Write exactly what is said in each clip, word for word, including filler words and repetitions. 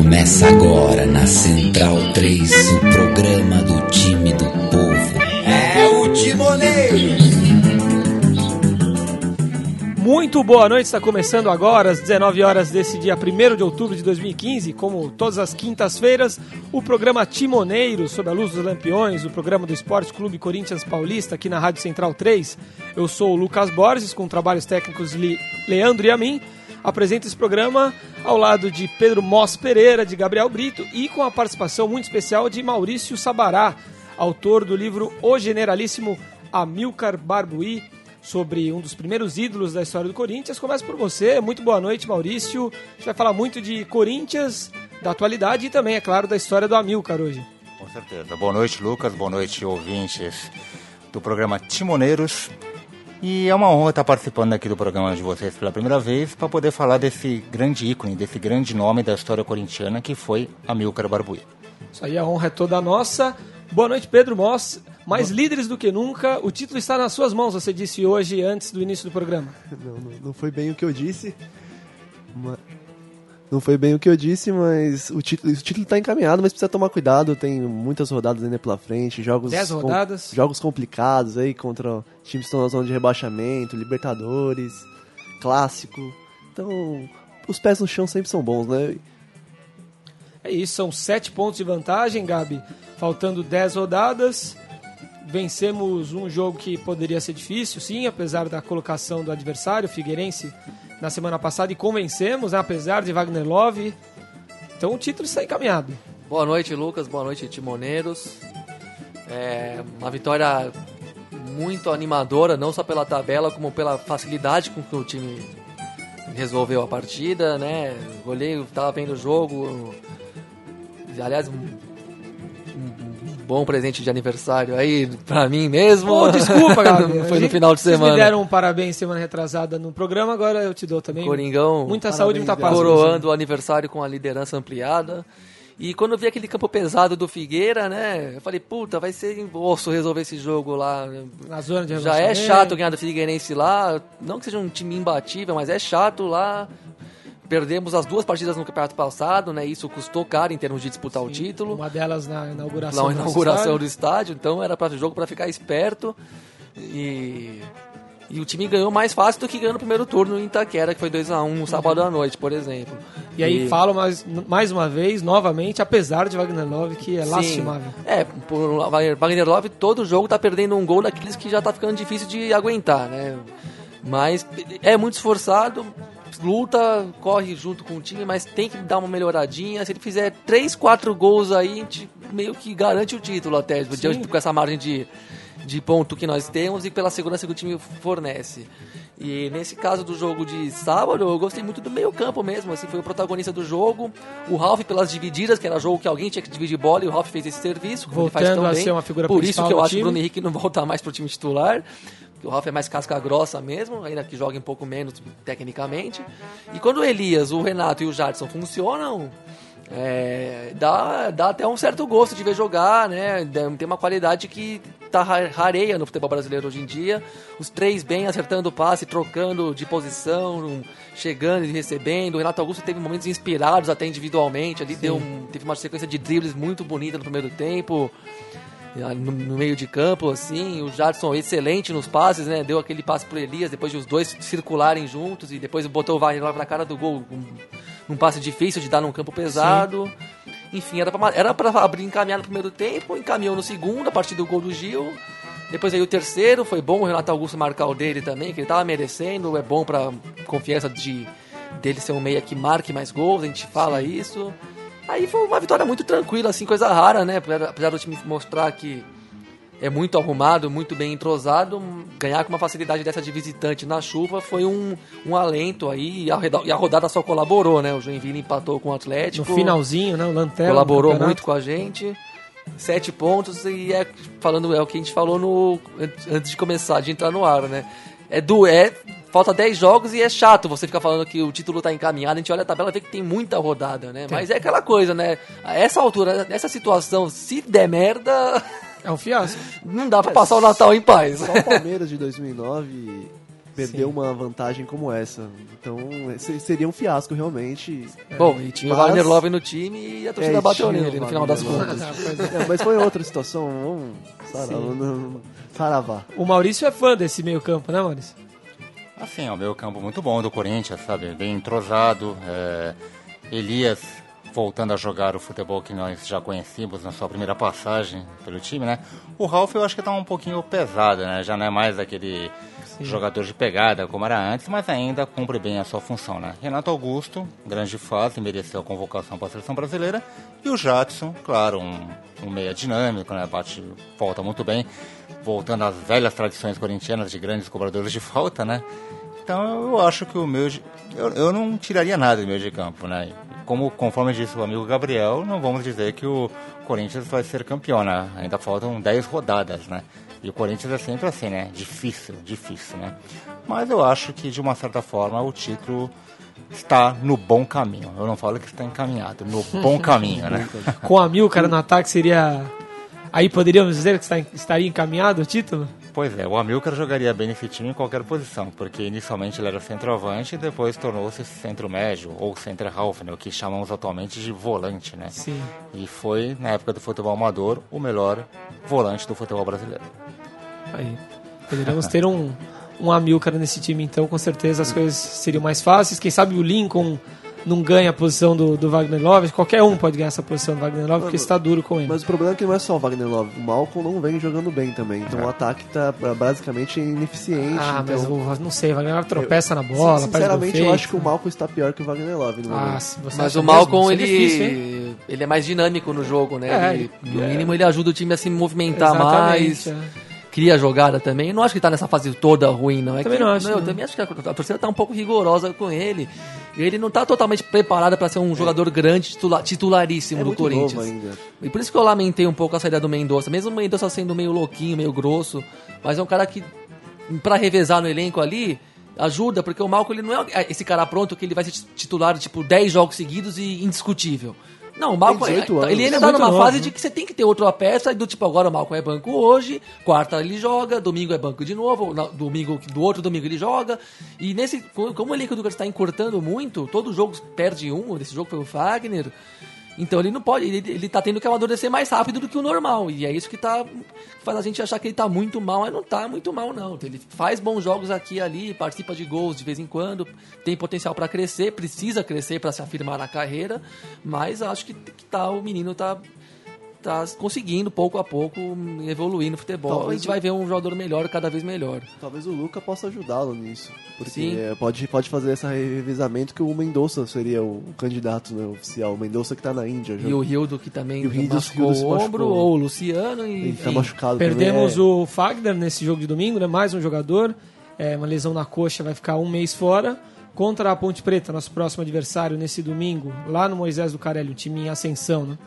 Começa agora na Central três, o programa do time do povo. É o Timoneiros! Muito boa noite, está começando agora às dezenove horas desse dia primeiro de outubro de dois mil e quinze, como todas as quintas-feiras, o programa Timoneiros, sob a luz dos lampiões, o programa do Esporte Clube Corinthians Paulista, aqui na Rádio Central três. Eu sou o Lucas Borges, com trabalhos técnicos de Leandro e a mim. Apresento esse programa ao lado de Pedro Moss Pereira, de Gabriel Brito e com a participação muito especial de Maurício Sabará, autor do livro O Generalíssimo Amilcar Barbuí, sobre um dos primeiros ídolos da história do Corinthians. Começo por você. Muito boa noite, Maurício. A gente vai falar muito de Corinthians, da atualidade e também, é claro, da história do Amilcar hoje. Com certeza. Boa noite, Lucas. Boa noite, ouvintes do programa Timoneiros. E é uma honra estar participando aqui do programa de vocês pela primeira vez para poder falar desse grande ícone, desse grande nome da história corintiana que foi Amilcar Barbuí. Isso aí, a honra é toda nossa. Boa noite, Pedro Moss. Mais líderes do que nunca, o título está nas suas mãos, você disse hoje, antes do início do programa. Não, não, não foi bem o que eu disse. Mas... Não foi bem o que eu disse, mas o título o título está encaminhado, mas precisa tomar cuidado, tem muitas rodadas ainda pela frente, jogos, Dez rodadas. Com, jogos complicados aí contra times que estão na zona de rebaixamento, Libertadores, Clássico. Então, os pés no chão sempre são bons, né? É isso, são sete pontos de vantagem, Gabi, faltando dez rodadas. Vencemos um jogo que poderia ser difícil, sim, apesar da colocação do adversário, Figueirense, na semana passada, e convencemos, né, apesar de Wagner Love. Então o título está encaminhado. Boa noite, Lucas. Boa noite, Timoneiros. É uma vitória muito animadora, não só pela tabela, como pela facilidade com que o time resolveu a partida, né? Olhei, estava vendo o jogo. Aliás, um, um bom presente de aniversário aí pra mim mesmo. Oh, desculpa, Gabi. Foi no final de semana. Vocês me deram um parabéns semana retrasada no programa, agora eu te dou também. Coringão. Muita saúde e muita paz. Coroando o aniversário com a liderança ampliada. E quando eu vi aquele campo pesado do Figueira, né, eu falei, puta, vai ser em osso resolver esse jogo lá. Na zona de Já é chato ganhar do Figueirense lá, não que seja um time imbatível, mas é chato lá. Perdemos as duas partidas no campeonato passado, né? Isso custou caro em termos de disputar Sim, o título. Uma delas na inauguração, na inauguração do estádio, então era para jogo para ficar esperto. E, e o time ganhou mais fácil do que ganhou no primeiro turno em Itaquera, que foi dois a um no sábado à noite, por exemplo. E, e aí falo mais, mais uma vez, novamente, apesar de Wagner Love, que é Sim, lastimável. É, por Wagner Love, todo jogo tá perdendo um gol daqueles que já tá ficando difícil de aguentar, né? Mas é muito esforçado, luta, corre junto com o time, mas tem que dar uma melhoradinha. Se ele fizer três, quatro gols aí, a gente meio que garante o título até, diante com essa margem de, de ponto que nós temos e pela segurança que o time fornece. E nesse caso do jogo de sábado, eu gostei muito do meio campo mesmo, assim, foi o protagonista do jogo. O Ralf pelas divididas, que era jogo que alguém tinha que dividir bola, e o Ralf fez esse serviço, como voltando ele faz tão a bem. Ser uma figura Por isso que eu acho time. que o Bruno Henrique não volta mais pro time titular. O Ralf é mais casca grossa mesmo, ainda que joga um pouco menos tecnicamente. E quando o Elias, o Renato e o Jadson funcionam, é, dá, dá até um certo gosto de ver jogar, né? Tem uma qualidade que tá rareia no futebol brasileiro hoje em dia. Os três bem acertando o passe, trocando de posição, chegando e recebendo. O Renato Augusto teve momentos inspirados até individualmente. Ali deu um, teve uma sequência de dribles muito bonita no primeiro tempo. No, no meio de campo, assim, o Jadson excelente nos passes, né, deu aquele passe pro Elias, depois de os dois circularem juntos, e depois botou o Wagner na cara do gol, um, um passe difícil de dar num campo pesado. Sim. Enfim, era pra, era pra abrir, encaminhar no primeiro tempo, encaminhou no segundo, a partir do gol do Gil, depois aí o terceiro, foi bom o Renato Augusto marcar o dele também, que ele tava merecendo, é bom pra confiança de, dele ser um meia que marque mais gols, a gente fala Sim. isso. Aí foi uma vitória muito tranquila, assim, coisa rara, né? Apesar do time mostrar que é muito arrumado, muito bem entrosado, ganhar com uma facilidade dessa de visitante na chuva foi um, um alento aí, e a, e a rodada só colaborou, né? O Joinville empatou com o Atlético. No finalzinho, né? O Lanterna. Colaborou muito com a gente. Sete pontos, e é, falando, é o que a gente falou no, antes de começar, de entrar no ar, né? É do... É, falta dez jogos e é chato você ficar falando que o título tá encaminhado. A gente olha a tabela e vê que tem muita rodada, né? Tem. Mas é aquela coisa, né? A essa altura, nessa situação, se der merda... É um fiasco. Não dá pra é, passar o Natal em paz. Só o Palmeiras de dois mil e nove perder Sim. uma vantagem como essa. Então, esse seria um fiasco, realmente. Bom, e tinha Mas- o Wagner Love no time e a torcida É, bateu tinha nele o no final das Wagner contas. É, mas foi outra situação. Vamos sarar, não- saravá. O Maurício é fã desse meio campo, né, Maurício? Assim, é o meio campo muito bom do Corinthians, sabe? Bem entrosado. é, Elias voltando a jogar o futebol que nós já conhecíamos na sua primeira passagem pelo time, né? O Ralf eu acho que tá um pouquinho pesado, né? Já não é mais aquele jogador de pegada como era antes, mas ainda cumpre bem a sua função, né? Renato Augusto, grande fase, mereceu a convocação para a seleção brasileira. E o Jadson, claro, um, um meia dinâmico, né? Bate, volta muito bem, voltando às velhas tradições corintianas de grandes cobradores de falta, né? Então eu acho que o meu... de- Eu, eu não tiraria nada do meio de campo, né? Como, conforme disse o amigo Gabriel, não vamos dizer que o Corinthians vai ser campeão, né? Ainda faltam dez rodadas, né? E o Corinthians é sempre assim, né? Difícil, difícil, né? Mas eu acho que, de uma certa forma, o título está no bom caminho. Eu não falo que está encaminhado, no bom caminho, né? Com a Milcar no ataque seria... Aí poderíamos dizer que está, estaria encaminhado o título? Pois é, o Amilcar jogaria bem nesse time em qualquer posição, porque inicialmente ele era centroavante e depois tornou-se centro-médio, ou centro-half, né, o que chamamos atualmente de volante, né? Sim. E foi, na época do futebol amador, o melhor volante do futebol brasileiro. Aí. Poderíamos ter um, um Amilcar nesse time, então, com certeza as coisas seriam mais fáceis. Quem sabe o Lincoln não ganha a posição do, do Wagner Love. Qualquer um pode ganhar essa posição do Wagner Love, porque está duro com ele. Mas o problema é que não é só o Wagner Love. O Malcolm não vem jogando bem também. Então É. o ataque tá basicamente ineficiente. Ah, mas então... o, não sei, o Wagner Love tropeça na bola, Sin- faz gol Sinceramente, eu feito. acho que o Malcolm está pior que o Wagner Love no Ah, momento. se você Mas acha o mesmo? Malcolm, Isso é ele, difícil, hein? ele é mais dinâmico no jogo, né? É, ele, ele- no é. mínimo ele ajuda o time a se movimentar Exatamente, mais, é. cria a jogada também. Eu não acho que ele tá nessa fase toda ruim, não. É Também que, não acho, Eu não. também acho que a, a torcida tá um pouco rigorosa com ele. Ele não tá totalmente preparado para ser um jogador grande, titula- titularíssimo É do muito Corinthians. novo ainda. E por isso que eu lamentei um pouco a saída do Mendonça. Mesmo o Mendonça sendo meio louquinho, meio grosso, mas é um cara que, pra revezar no elenco ali, ajuda, porque o Malcolm ele não é esse cara pronto que ele vai ser titular tipo dez jogos seguidos e indiscutível. Não, o Malcolm Tem dezoito ele, ele anos. ainda É tá muito numa novo, fase né? de que você tem que ter outra peça, e do tipo, agora o Malcolm é banco hoje, quarta ele joga, domingo é banco de novo, na- domingo do outro domingo ele joga. E nesse, como o elenco do Corinthians está encurtando muito, todo jogo perde um, desse jogo foi o Fagner. Então ele não pode, ele, ele tá tendo que amadurecer mais rápido do que o normal. E é isso que tá que faz a gente achar que ele tá muito mal, mas não tá muito mal, não. Ele faz bons jogos aqui e ali, participa de gols de vez em quando, tem potencial para crescer, precisa crescer para se afirmar na carreira, mas acho que, que tá, o menino tá, tá conseguindo pouco a pouco evoluir no futebol. Talvez a gente o- vai ver um jogador melhor, cada vez melhor. Talvez o Luca possa ajudá-lo nisso. Porque Sim. é, pode, pode fazer esse revezamento que o Mendonça seria o, o candidato, né, oficial. O Mendonça que tá na Índia. E o Rildo que também E o Rildo- machucou Rildo se o ombro, machucou. ou o Luciano, e Ele tá enfim. machucado Perdemos também. o Fagner nesse jogo de domingo, né? Mais um jogador. É, uma lesão na coxa, vai ficar um mês fora. Contra a Ponte Preta, nosso próximo adversário, nesse domingo, lá no Moisés do Carelli, um time em ascensão, né?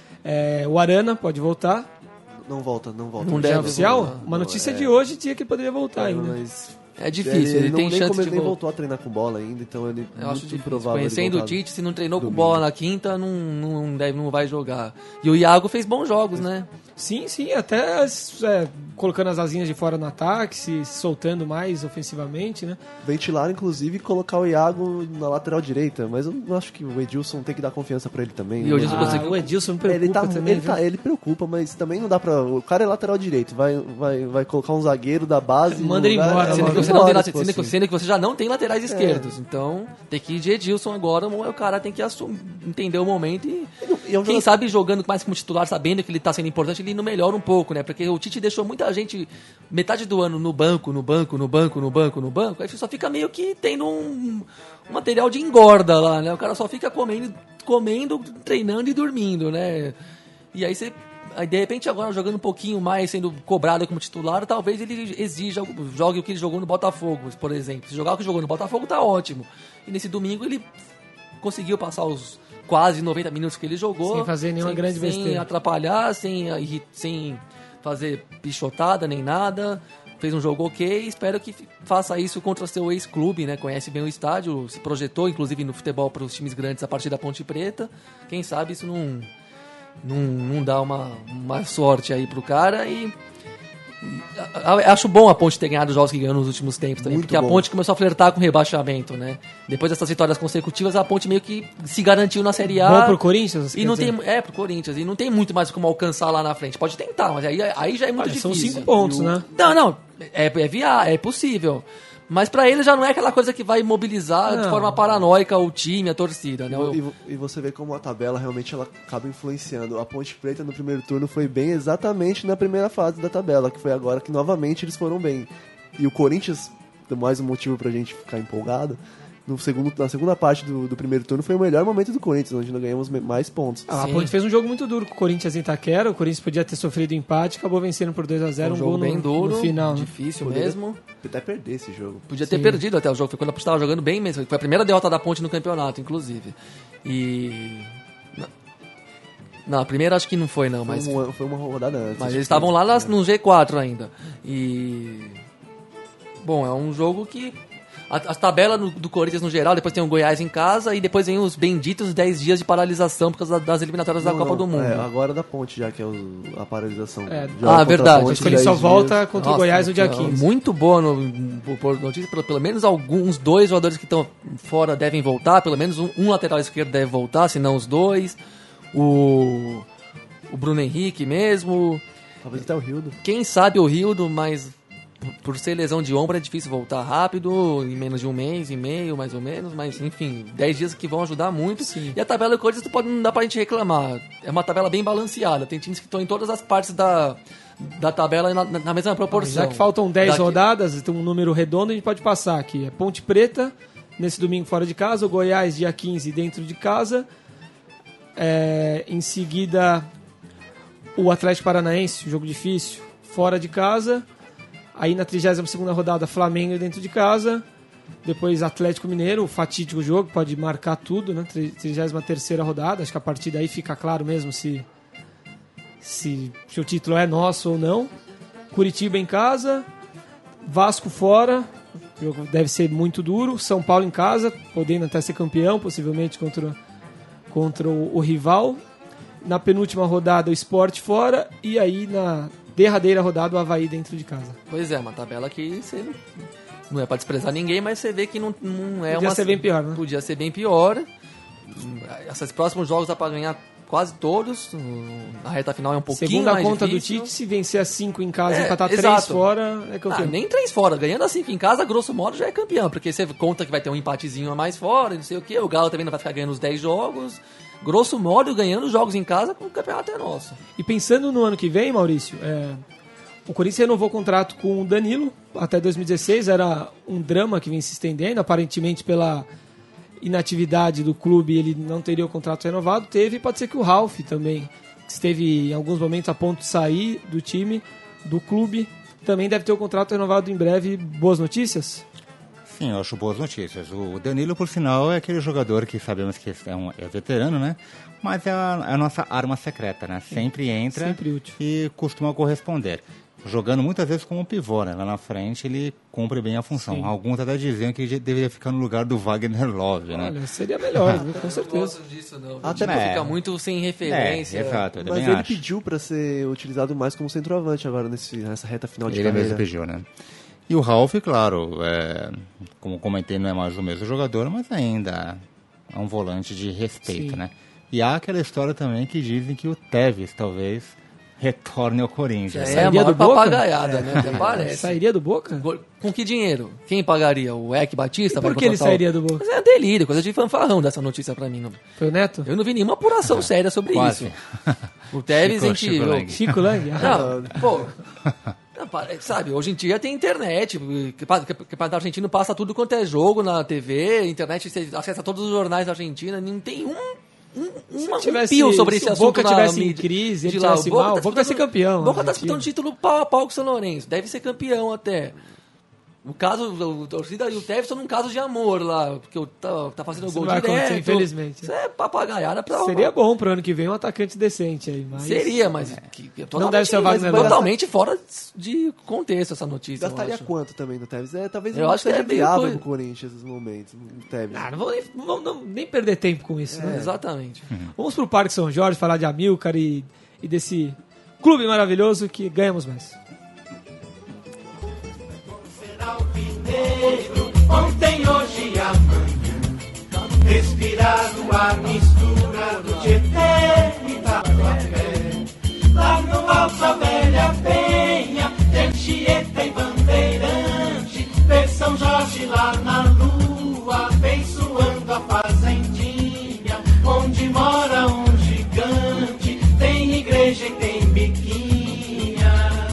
É, o Arana pode voltar. É, não volta, não volta. Não Já é deve oficial? voltar. Uma notícia Não, de é. hoje tinha que ele poderia voltar ainda. Mas É difícil, ele, não, tem nem chance como de ele nem vol- voltou a treinar com bola ainda, então ele Eu acho muito difícil. improvável. ele Conhecendo o voltar Tite, se não treinou com domingo. bola na quinta, não, não, deve, não vai jogar. E o Iago fez bons jogos, né? Sim, sim, até é, colocando as asinhas de fora no ataque, se soltando mais ofensivamente, né? Ventilar, inclusive, e colocar o Iago na lateral direita, mas eu não acho que o Edilson tem que dar confiança pra ele também. E o né? Edilson Ah, conseguiu- o Edilson me preocupa Ele, tá, também, ele, viu? tá, ele preocupa, mas também não dá pra. O cara é lateral direito, vai, vai, vai colocar um zagueiro da base. Manda no ele lugar- embora, é, Sendo que, logo. você não tem, embora, late- tipo sendo, que, assim. sendo que você já não tem laterais esquerdos. Então, tem que ir de Edilson agora, o cara tem que assumir, entender o momento e. E é um Quem jogador- sabe jogando mais como titular, sabendo que ele tá sendo importante, ele não melhora um pouco, né? Porque o Tite deixou muita gente metade do ano no banco, no banco, no banco, no banco, no banco. Aí você só fica meio que tendo um, um material de engorda lá, né? O cara só fica comendo, comendo, treinando e dormindo, né? E aí você. Aí de repente agora jogando um pouquinho mais, sendo cobrado como titular, talvez ele exija, jogue o que ele jogou no Botafogo, por exemplo. Se jogar o que jogou no Botafogo, tá ótimo. E nesse domingo ele conseguiu passar os quase noventa minutos que ele jogou. Sem fazer nenhuma grande sem besteira. atrapalhar, sem, irri- sem fazer pichotada nem nada. Fez um jogo ok, espero que faça isso contra seu ex-clube, né? Conhece bem o estádio, se projetou inclusive no futebol para os times grandes a partir da Ponte Preta. Quem sabe isso não, não, não dá uma, uma sorte aí pro cara e Acho bom a Ponte ter ganhado os jogos que ganhou nos últimos tempos também, Muito porque bom. a Ponte começou a flertar com o rebaixamento, né? Depois dessas vitórias consecutivas, a Ponte meio que se garantiu na Série A. Bom pro Corinthians? E não tem, é, pro Corinthians. E não tem muito mais como alcançar lá na frente. Pode tentar, mas aí, aí já é muito Olha, difícil. são cinco pontos, né? Não, não. É, é viável, é possível. Mas pra ele já não é aquela coisa que vai mobilizar Não. de forma paranoica o time, a torcida, né? E, vo- e você vê como a tabela realmente ela acaba influenciando. A Ponte Preta no primeiro turno foi bem exatamente na primeira fase da tabela, que foi agora que novamente eles foram bem. E o Corinthians, mais um motivo pra gente ficar empolgado, no segundo, na segunda parte do, do primeiro turno foi o melhor momento do Corinthians, onde nós ganhamos me- mais pontos. Ah, a Sim. Ponte fez um jogo muito duro com o Corinthians em Itaquera. O Corinthians podia ter sofrido empate, acabou vencendo por dois a zero. Um Um, jogo gol no, bem duro, no final. né? difícil Poderia- mesmo. Até perder esse jogo. Podia ter Sim. perdido até o jogo. Foi quando a Ponte estava jogando bem mesmo. Foi a primeira derrota da Ponte no campeonato, inclusive. E... Não, não a primeira acho que não foi, não. Foi, Mas, uma, foi uma rodada antes. mas acho eles que estavam foi. lá nas- no G quatro ainda. E... Bom, é um jogo que... A, a tabela no- do Corinthians no geral, depois tem o Goiás em casa e depois vem os benditos dez dias de paralisação por causa da- das eliminatórias da Não, Copa não, do Mundo. é, agora da Ponte já, que é o- a paralisação. É. Joga Ah, contra a verdade. Ponte Acho que ele dez só dias. volta contra o Nossa, Goiás no dia é, quinze. Muito boa no, por notícia, pelo, pelo menos alguns dois jogadores que estão fora devem voltar, pelo menos um, um lateral esquerdo deve voltar, se não os dois. O, o Bruno Henrique mesmo. Talvez até o Rildo. Quem sabe o Rildo, mas por, por ser lesão de ombro é difícil voltar rápido, em menos de um mês e meio, mais ou menos. Mas enfim, dez dias que vão ajudar muito. Sim. E a tabela do Corinthians não, pode, não dá pra gente reclamar. É uma tabela bem balanceada. Tem times que estão em todas as partes da, da tabela na, na mesma proporção. Já que faltam dez Daqui- rodadas, tem um número redondo, a gente pode passar aqui. É Ponte Preta, nesse domingo fora de casa, o Goiás dia quinze dentro de casa. É, em seguida, o Atlético Paranaense, jogo difícil, fora de casa. Aí na trigésima segunda rodada, Flamengo dentro de casa. Depois Atlético Mineiro, o fatídico jogo, pode marcar tudo, né? trigésima terceira rodada, acho que a partir daí fica claro mesmo se, se, se o título é nosso ou não. Curitiba em casa, Vasco fora, o jogo deve ser muito duro. São Paulo em casa, podendo até ser campeão, possivelmente contra, contra o, o rival. Na penúltima rodada, o Sport fora. E aí, na derradeira rodada, o Avaí dentro de casa. Pois é, uma tabela que você não, não é pra desprezar ninguém, mas você vê que não, não é Podia uma... ser bem pior, né? Podia ser bem pior. Esses próximos jogos dá pra ganhar quase todos. A reta final é um pouquinho Segundo a mais conta difícil. do Tite, se vencer as cinco em casa e É, empatar três exato. fora, é Ah, campeão. nem três fora. Ganhando assim em casa, grosso modo, já é campeão. Porque você conta que vai ter um empatezinho a mais fora, não sei o quê. O Galo também não vai ficar ganhando os dez jogos. Grosso modo, ganhando os jogos em casa, o campeonato é nosso. E pensando no ano que vem, Maurício, é, o Corinthians renovou o contrato com o Danilo até dois mil e dezesseis. Era um drama que vem se estendendo, aparentemente pela inatividade do clube ele não teria o contrato renovado. Teve, pode ser que o Ralf também, que esteve em alguns momentos a ponto de sair do time, do clube, também deve ter o contrato renovado em breve. Boas notícias? Sim, eu acho boas notícias. O Danilo, por sinal, é aquele jogador que sabemos que é, um, é veterano, né? Mas é a, é a nossa arma secreta, né? Sempre entra Sempre útil. e costuma corresponder. Jogando muitas vezes como pivô, né? Lá na frente ele cumpre bem a função. Sim. Alguns até diziam que ele deveria ficar no lugar do Wagner Love, né? Olha, seria melhor, viu? Com certeza. disso, não. Até Tipo, é. fica muito sem É, referência. exato, eu Mas também ele acho. pediu pra ser utilizado mais como centroavante agora nesse, nessa reta final de Ele carreira. mesmo pediu, né? E o Ralf, claro, é, como comentei, não é mais o mesmo jogador, mas ainda é um volante de respeito, Sim. né? E há aquela história também que dizem que o Tevez talvez retorne ao Corinthians. É, né? é a Sairia maior do Boca? papagaiada, né? Até parece. Sairia do Boca? Com que dinheiro? Quem pagaria? O Eck Batista? E por pra que ele contratar o- sairia do Boca? Mas é delírio, coisa de fanfarrão dessa notícia pra mim. Não. Foi o Neto? Eu não vi nenhuma apuração séria sobre Quase. isso. O Tevez, Chico- a gente... Chico eu- Lang. Chico Lang? Ah, Não, pô... não, pare- Sabe, hoje em dia tem internet, que pa- que- que para argentino passa tudo quanto é jogo na T V, internet, você acessa todos os jornais da Argentina, não tem um, um, uma, tivesse- um pio sobre se esse o assunto Boca na tivesse em mídia. crise, ele De lá, tivesse mal, o Boca vai ser disputando- campeão, O Boca tá Argentina. disputando título pau a pau com o São Lourenço, deve ser campeão até. O caso, o torcida e o Tevez estão num caso de amor lá, porque o tá, tá fazendo Isso gol não vai direto. acontecer, infelizmente. Isso é papagaiada pra... Seria bom pro ano que vem um atacante decente aí, mas... Seria, mas que, que é Não deve ser o totalmente- Wagner Love. totalmente fora de contexto essa notícia. eu Gastaria acho. quanto também no Tevez? É, talvez Eu não acho que seja é meio viável coisa- pro Corinthians nesses momentos, no Tevez. Ah, não vou nem, não vou não- nem perder tempo com isso, né? Exatamente. Vamos pro Parque São Jorge falar de Amilcar e, e desse clube maravilhoso que ganhamos mais. respirar o ar misturado de Tietê e Tatuapé. Lá no Alto a Velha Penha, tem Anchieta e Bandeirante, vê São Jorge lá na lua, abençoando a fazendinha, onde mora um gigante, tem igreja e tem biquinha.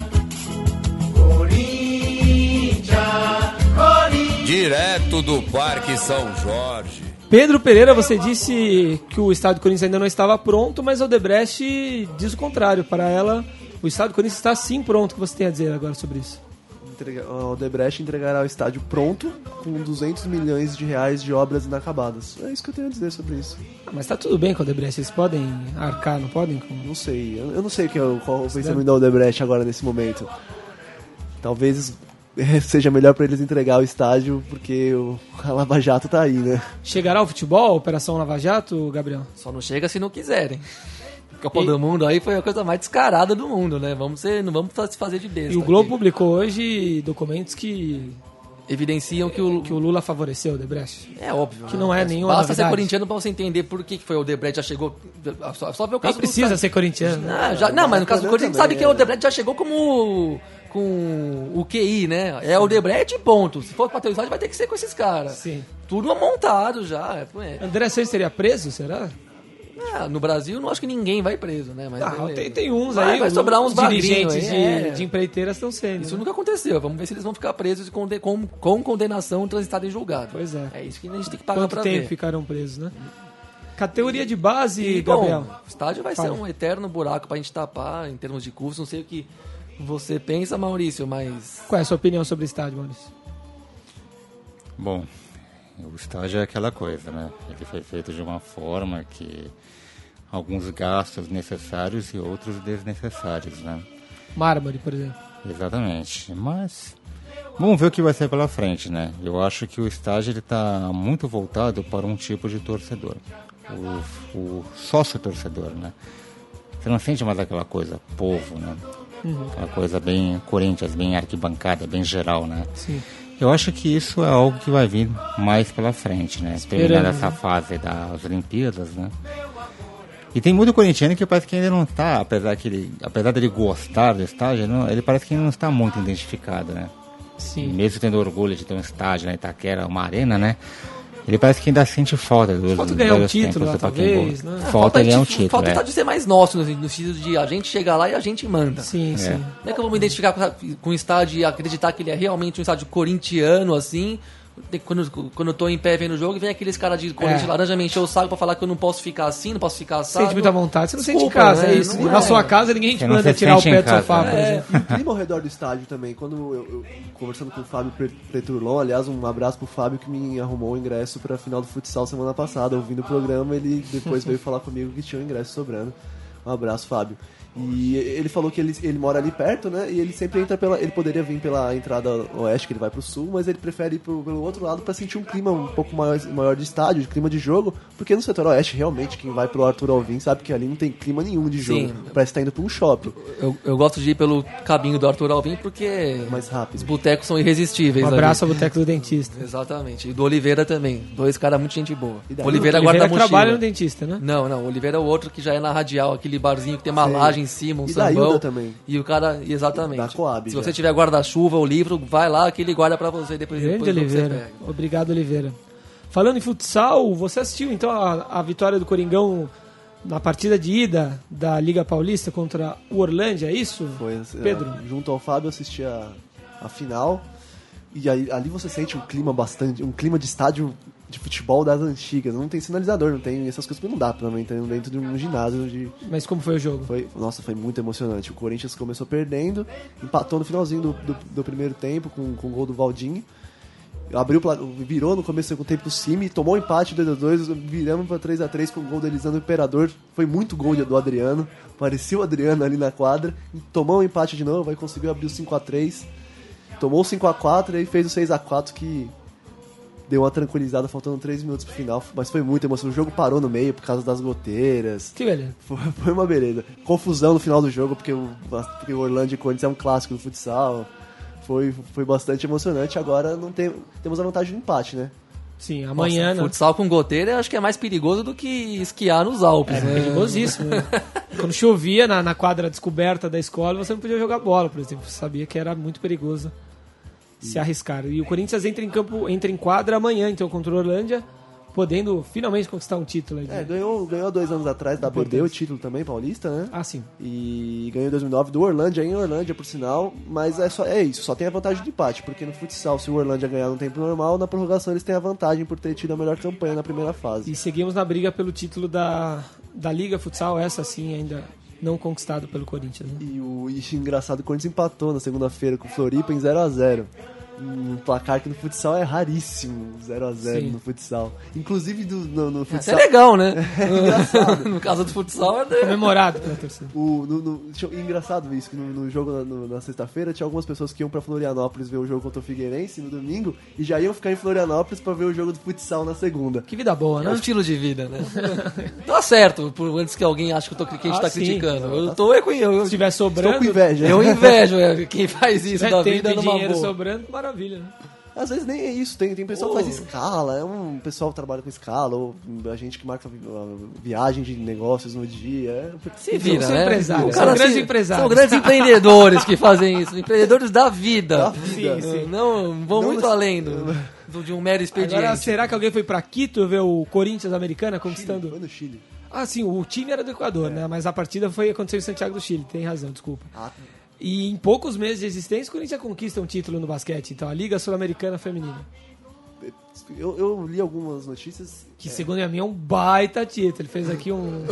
Corinthians, Corinthians. Direto do Parque São Jorge. Pedro Pereira, você disse que o estádio do Corinthians ainda não estava pronto, mas a Odebrecht diz o contrário. Para ela, o estádio do Corinthians está sim pronto. O que você tem a dizer agora sobre isso? A Odebrecht entregará o estádio pronto com duzentos milhões de reais de obras inacabadas. É isso que eu tenho a dizer sobre isso. Ah, mas tá tudo bem com a Odebrecht, eles podem arcar, não podem? Com... Não sei, eu não sei que é o, qual o pensamento da Odebrecht agora nesse momento. Talvez seja melhor para eles entregar o estádio, porque o a Lava Jato tá aí, né? Chegará ao futebol, a Operação Lava Jato, Gabriel? Só não chega se não quiserem. Copa e... do Mundo aí foi a coisa mais descarada do mundo, né? Vamos ser, não vamos se fazer de besta. E o Globo aqui. publicou hoje documentos que evidenciam que o... que o Lula favoreceu o Odebrecht. É óbvio. Que né? não é nenhuma Basta novidade. ser corintiano pra você entender por que que foi o Odebrecht, já chegou... Só, só ver o caso Nem precisa do... ser corintiano. Não, já, não mas no caso do Corinthians, sabe também, que é. o Odebrecht já chegou como... com o Q I, né? É o Odebrecht e ponto. Se for pra ter o estádio, vai ter que ser com esses caras. Sim. Tudo montado já. É. André Sanches seria preso, será? Ah, no Brasil, não acho que ninguém vai preso, né? Mas Ah, é, tem, tem uns vai, aí. vai sobrar uns dirigentes bagrinhos de, aí, é. de empreiteiras estão sendo. Isso né? nunca aconteceu. Vamos ver se eles vão ficar presos com, com, com condenação transitada em julgado. Pois é. É isso que a gente tem que pagar Quanto pra tempo ver. ficaram presos, né? Categoria de base, E, Gabriel. bom, o estádio vai Fala. ser um eterno buraco pra gente tapar em termos de custos. Não sei o que você pensa, Maurício, mas... Qual é a sua opinião sobre o estádio, Maurício? Bom, o estádio é aquela coisa, né? Ele foi feito de uma forma que alguns gastos necessários e outros desnecessários, né? Mármore, por exemplo. Exatamente. Mas vamos ver o que vai ser pela frente, né? Eu acho que o estádio ele está muito voltado para um tipo de torcedor, o, o sócio-torcedor, né? Você não sente mais aquela coisa povo, né? Uhum. Aquela coisa bem Corinthians, bem arquibancada, bem geral, né? Sim. Eu acho que isso é algo que vai vir mais pela frente, né? Esperando, Terminando essa né? fase das Olimpíadas, né? E tem muito corintiano que parece que ainda não está, apesar, que ele, apesar dele gostar do estádio, ele, não, ele parece que ainda não está muito identificado, né? Sim. Mesmo tendo orgulho de ter um estádio na Itaquera, uma arena, né? Ele parece que ainda sente falta dos Falta ganhar um velhos título tempos lá, do Pacaembu. talvez, né? Falta ganhar um de- título, Falta é. de ser mais nosso, no, no sentido de a gente chegar lá e a gente manda. Sim, sim. Como é que eu vou me identificar com, com o estádio e acreditar que ele é realmente um estádio corintiano, assim? Tem- Quando, quando eu tô em pé vendo o jogo, vem aqueles caras de Corinthians É. laranja me encher o saco pra falar que eu não posso ficar assim, não posso ficar assado. Sente muita vontade. Você não sente em Desculpa, casa, né? é isso. Não Na é. sua casa ninguém te Você não manda se tirar o sente pé em do sofá, casa, por né? exemplo. E o clima ao redor do estádio também. Quando eu, eu conversando com o Fábio Pre- Preturlon, aliás, um abraço pro Fábio que me arrumou o ingresso pra final do futsal semana passada. Ouvindo o programa, ele depois veio falar comigo que tinha um ingresso sobrando. Um abraço, Fábio. E ele falou que ele, ele mora ali perto, né? E ele sempre entra pela. Ele poderia vir pela entrada oeste, que ele vai pro sul, mas ele prefere ir pro, pelo outro lado pra sentir um clima um pouco maior, maior de estádio, de clima de jogo, porque no setor oeste, realmente, quem vai pro Arthur Alvim sabe que ali não tem clima nenhum de jogo. Sim. Parece que tá indo pra um shopping. Eu, eu gosto de ir pelo caminho do Arthur Alvim porque Mais rápido. os botecos são irresistíveis. Um ali. abraço ao Boteco do Dentista. Exatamente. E do Oliveira também. Dois caras muito gente boa. E daí? Oliveira Oliveira guarda mochila. trabalha no dentista, né? Não, não. O Oliveira é o outro que já é na radial, aquele barzinho que tem uma Sei. laje em cima, um E da sambão. Hilda também. E o cara, exatamente. Da Coab, Se já. você tiver guarda-chuva ou livro, vai lá que ele guarda pra você depois, Grande depois você Oliveira. pega. Obrigado, Oliveira. Falando em futsal, você assistiu então a, a vitória do Coringão na partida de ida da Liga Paulista contra o Orlândia, é isso? Foi, Pedro? é, junto ao Fábio, eu assisti a, a final. E aí, ali você sente um clima bastante. Um clima de estádio de futebol das antigas. Não tem sinalizador, não tem essas coisas que não dá pra mim entrar dentro de um ginásio de. Mas como foi o jogo? Foi, nossa, foi muito emocionante. O Corinthians começou perdendo, empatou no finalzinho do, do, do primeiro tempo com, com o gol do Valdinho. Abriu, pla- virou no começo do segundo tempo do Cime, tomou um empate dois a dois, viramos pra três a três com o gol do Elisandro Imperador. Foi muito gol do Adriano, parecia o Adriano ali na quadra. Tomou um empate de novo, aí conseguiu abrir o cinco a três. Tomou o cinco a quatro e aí fez o seis a quatro que deu uma tranquilizada, faltando três minutos pro final. Mas foi muito emocionante. O jogo parou no meio por causa das goteiras. Que beleza. Foi, foi uma beleza. Confusão no final do jogo, porque o, porque o Orlândia e Corinthians é um clássico do futsal. Foi, foi bastante emocionante. Agora não tem, temos a vantagem do empate, né? Sim, amanhã, Nossa, né? futsal com goteira eu acho que é mais perigoso do que esquiar nos Alpes, É né? perigosíssimo. Né? Quando chovia na, na quadra descoberta da escola, você não podia jogar bola, por exemplo. Você sabia que era muito perigoso se arriscar. E o Corinthians entra em campo, entra em quadra amanhã, então, contra o Orlândia, podendo finalmente conquistar um título. Aí, É, né? ganhou, ganhou dois anos atrás da B B o título também, paulista, né? Ah, sim. E ganhou em dois mil e nove do Orlândia, em Orlândia, por sinal. Mas é, só, é isso, só tem a vantagem de empate. Porque no futsal, se o Orlândia ganhar no tempo normal, na prorrogação eles têm a vantagem por ter tido a melhor campanha na primeira fase. E seguimos na briga pelo título da, da Liga Futsal, essa sim ainda não conquistado pelo Corinthians. Né? E o e, engraçado, o Corinthians empatou na segunda-feira com o Floripa em zero a zero. Um placar que no futsal é raríssimo, zero a zero Sim. no futsal. Inclusive do, no, no Isso é futsal... legal, né? engraçado. No caso do futsal, é... Comemorado pela torcida. O, no, no, tinha- engraçado isso, que no, no jogo na, no- na sexta-feira tinha algumas pessoas que iam pra Florianópolis ver o jogo contra o Figueirense no domingo e já iam ficar em Florianópolis pra ver o jogo do futsal na segunda. Que vida boa, É um né? estilo de vida, né? Tá certo, por antes que alguém ache que, eu tô, que a gente Ah, tá sim. criticando. Eu tô eu, eu, Se tiver sobrando, Estou com inveja. eu invejo é, quem faz isso se da tiver vida tempo e numa dinheiro boa. sobrando, maravilha. Né? Às vezes nem é isso, tem, tem pessoal que Oh. faz escala, é um pessoal que trabalha com escala, ou a gente que marca vi- viagem de negócios no dia. É, Se vira, São né? empresários, O cara, são grandes assim, empresários. São grandes empreendedores que fazem isso. Empreendedores da vida. Da vida. Sim, sim. Não vão Não muito nesse- além do, do- de um mero expediente. Agora, será que alguém foi pra Quito ver o Corinthians americana Foi conquistando? no Chile. Ah, sim, o time era do Equador, né? Mas a partida foi aconteceu em Santiago do Chile, tem razão, desculpa. Ah, E em poucos meses de existência, o Corinthians conquista um título no basquete, então, a Liga Sul-Americana Feminina. eu, eu li algumas notícias. Que, segundo a minha, é um baita título. Ele fez aqui um,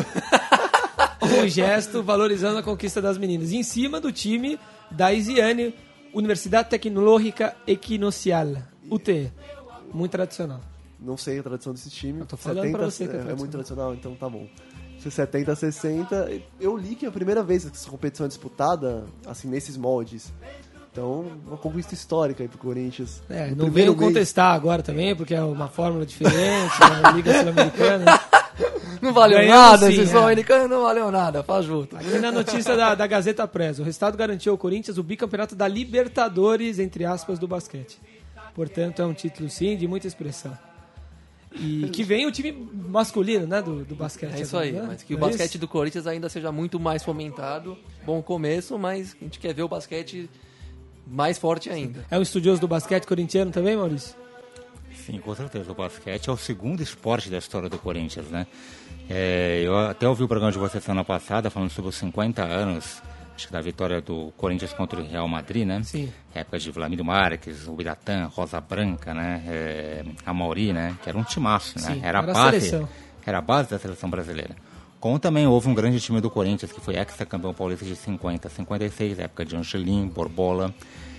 um gesto valorizando a conquista das meninas. E em cima do time da Isiane, Universidade Tecnológica Equinocial, U T E. Muito tradicional. Não sei a tradição desse time. Eu tô falando pra você que é é, é tradicional. muito tradicional, então tá bom. setenta a sessenta. Eu li que é a primeira vez que essa competição é disputada, assim, nesses moldes. Então, uma conquista histórica aí pro Corinthians. É, No não primeiro venham mês- contestar agora também, porque é uma fórmula diferente, é a Liga Sul-Americana. Não valeu Ganhamos nada, sim, esse é. sul-americano não valeu nada, faz junto. Aqui na notícia da, da Gazeta Press, o resultado garantiu ao Corinthians o bicampeonato da Libertadores, entre aspas, do basquete. Portanto, é um título, sim, de muita expressão. E que vem o time masculino, né, do, do basquete. É isso agora, aí, né? mas que o Não é basquete isso? do Corinthians ainda seja muito mais fomentado. Bom começo, mas a gente quer ver o basquete mais forte ainda. É um estudioso do basquete corintiano também, Maurício? Sim, com certeza. O basquete é o segundo esporte da história do Corinthians, né? É, eu até ouvi o programa de vocês semana passada falando sobre os cinquenta anos, acho que da vitória do Corinthians contra o Real Madrid, né? Sim. Época de Vlamir Marques, o Biratã, Rosa Branca, né? É, a Mauri, né? Que era um timaço, né? Sim, era, a era a base, seleção. era a base da seleção brasileira. Como também houve um grande time do Corinthians, que foi ex-campeão paulista de cinquenta, cinquenta e seis, época de Angelim, Borbola.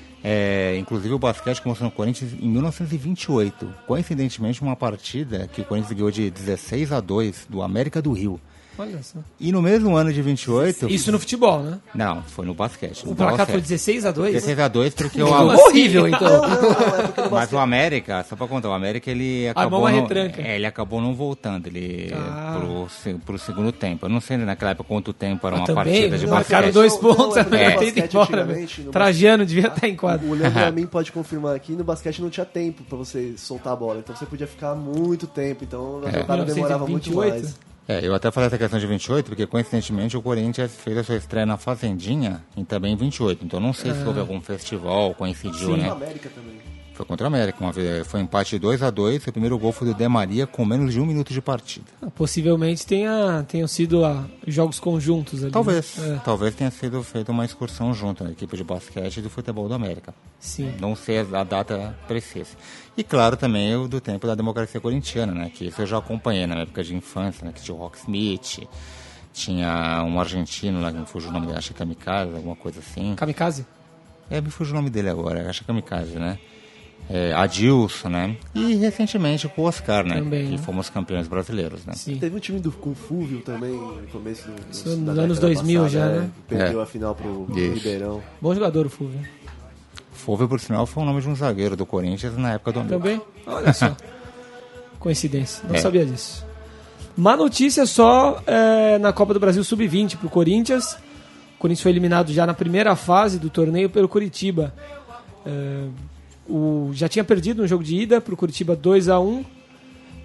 É, inclusive o basquete começou no Corinthians em mil novecentos e vinte e oito, coincidentemente uma partida que o Corinthians ganhou de dezesseis a dois do América do Rio. Olha só. E no mesmo ano de vinte e oito... Isso no futebol, né? Não, foi no basquete. O no placar basquete. foi dezesseis a dois? dezesseis a dois porque o Como Am- assim? Horrível, então. Mas o América, só pra contar, o América ele acabou, uma não, retranca. é, ele acabou não voltando ele Ah. pro, se- pro segundo tempo. Eu não sei naquela época quanto tempo era Ah, uma também, partida de não, marcaram basquete. dois Não, não, pontos, é a porque primeira no tenta ir basquete, embora. antigamente, no Trajano devia estar em quadra. O Leandro Amin pode confirmar aqui, no basquete não tinha tempo pra você soltar a bola, então você podia ficar muito tempo, então a jogada demorava muito mil novecentos e vinte e oito? mais. É, eu até falei essa questão de vinte e oito, porque coincidentemente o Corinthians fez a sua estreia na Fazendinha em também vinte e oito. Então não sei se houve algum festival, coincidiu, Sim. né? Na América também. Foi contra o América, uma vez, foi um empate de dois a dois, o primeiro gol foi do De Maria com menos de um minuto de partida. Possivelmente tenha, tenham sido ah, jogos conjuntos ali. Talvez, né? É, talvez tenha sido feita uma excursão junto na equipe de basquete e do futebol do América. sim. Não sei a data precisa. E claro também o do tempo da democracia corintiana, né? Que isso eu já acompanhei na época de infância, né? Que tinha o Rock Smith, tinha um argentino lá, que me fugiu o nome dele, acho que é Kamikaze, alguma coisa assim. Kamikaze? É, me fugiu o nome dele agora, acho que é Kamikaze, né? É, Adilson, né? E recentemente com o Oscar, né? Também, que né? fomos campeões brasileiros, né? Sim. Teve um time do com Fúvio também no começo do, Isso dos- nos da anos década dois mil já, passada, né? que Perdeu É. a final pro Isso. Ribeirão. Bom jogador o Fulvio. Fúvio, por sinal, foi o nome de um zagueiro do Corinthians na época do Amigo. Também? Olha só. Coincidência, não É. sabia disso. Má notícia só é, na Copa do Brasil sub vinte pro Corinthians. O Corinthians foi eliminado já na primeira fase do torneio pelo Curitiba. É, o, já tinha perdido no jogo de ida pro Curitiba dois a um.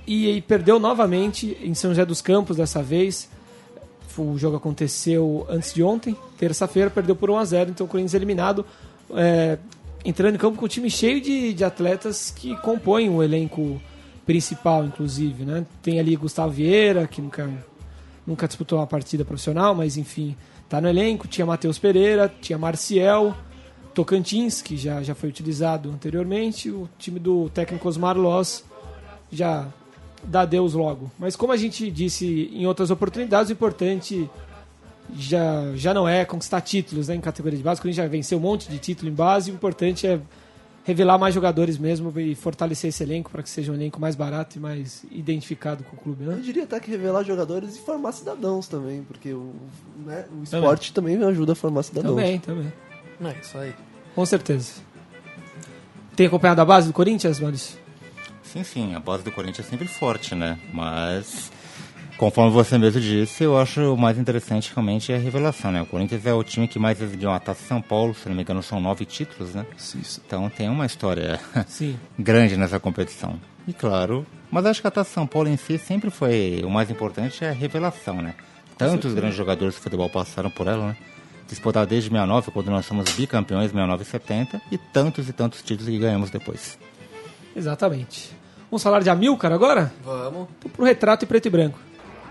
e, e perdeu novamente em São José dos Campos dessa vez. O jogo aconteceu antes de ontem, terça-feira, perdeu por um a zero, então o Corinthians eliminado, é, entrando em campo com um time cheio de, de atletas que compõem o elenco principal, inclusive, né? Tem ali Gustavo Vieira, que nunca, nunca disputou uma partida profissional, mas enfim, tá no elenco. Tinha Matheus Pereira, tinha Marcial, Tocantins, que já, já foi utilizado anteriormente, o time do técnico Osmar Loz já dá adeus logo. Mas como a gente disse em outras oportunidades, o importante já, já não é conquistar títulos, né, em categoria de base. Quando a gente já venceu um monte de título em base, o importante é revelar mais jogadores mesmo e fortalecer esse elenco para que seja um elenco mais barato e mais identificado com o clube, né? Eu diria até que revelar jogadores e formar cidadãos também, porque o, né, o esporte também. também ajuda a formar cidadãos. Também, também. É isso aí. Com certeza. Tem acompanhado a base do Corinthians, Maurício? Sim, sim, a base do Corinthians é sempre forte, né? Mas, conforme você mesmo disse, eu acho o mais interessante realmente é a revelação, né? O Corinthians é o time que mais exigiu a Taça São Paulo, se não me engano são nove títulos, né? Sim. Então tem uma história Sim. grande nessa competição. E claro, mas acho que a Taça São Paulo em si sempre foi, o mais importante é a revelação, né? Tantos grandes jogadores de futebol passaram por ela, né? Disputada desde sessenta e nove, quando nós somos bicampeões, sessenta e nove e setenta, e tantos e tantos títulos que ganhamos depois. Exatamente. Vamos falar de Amilcar agora? Vamos. Tô pro retrato em preto e branco.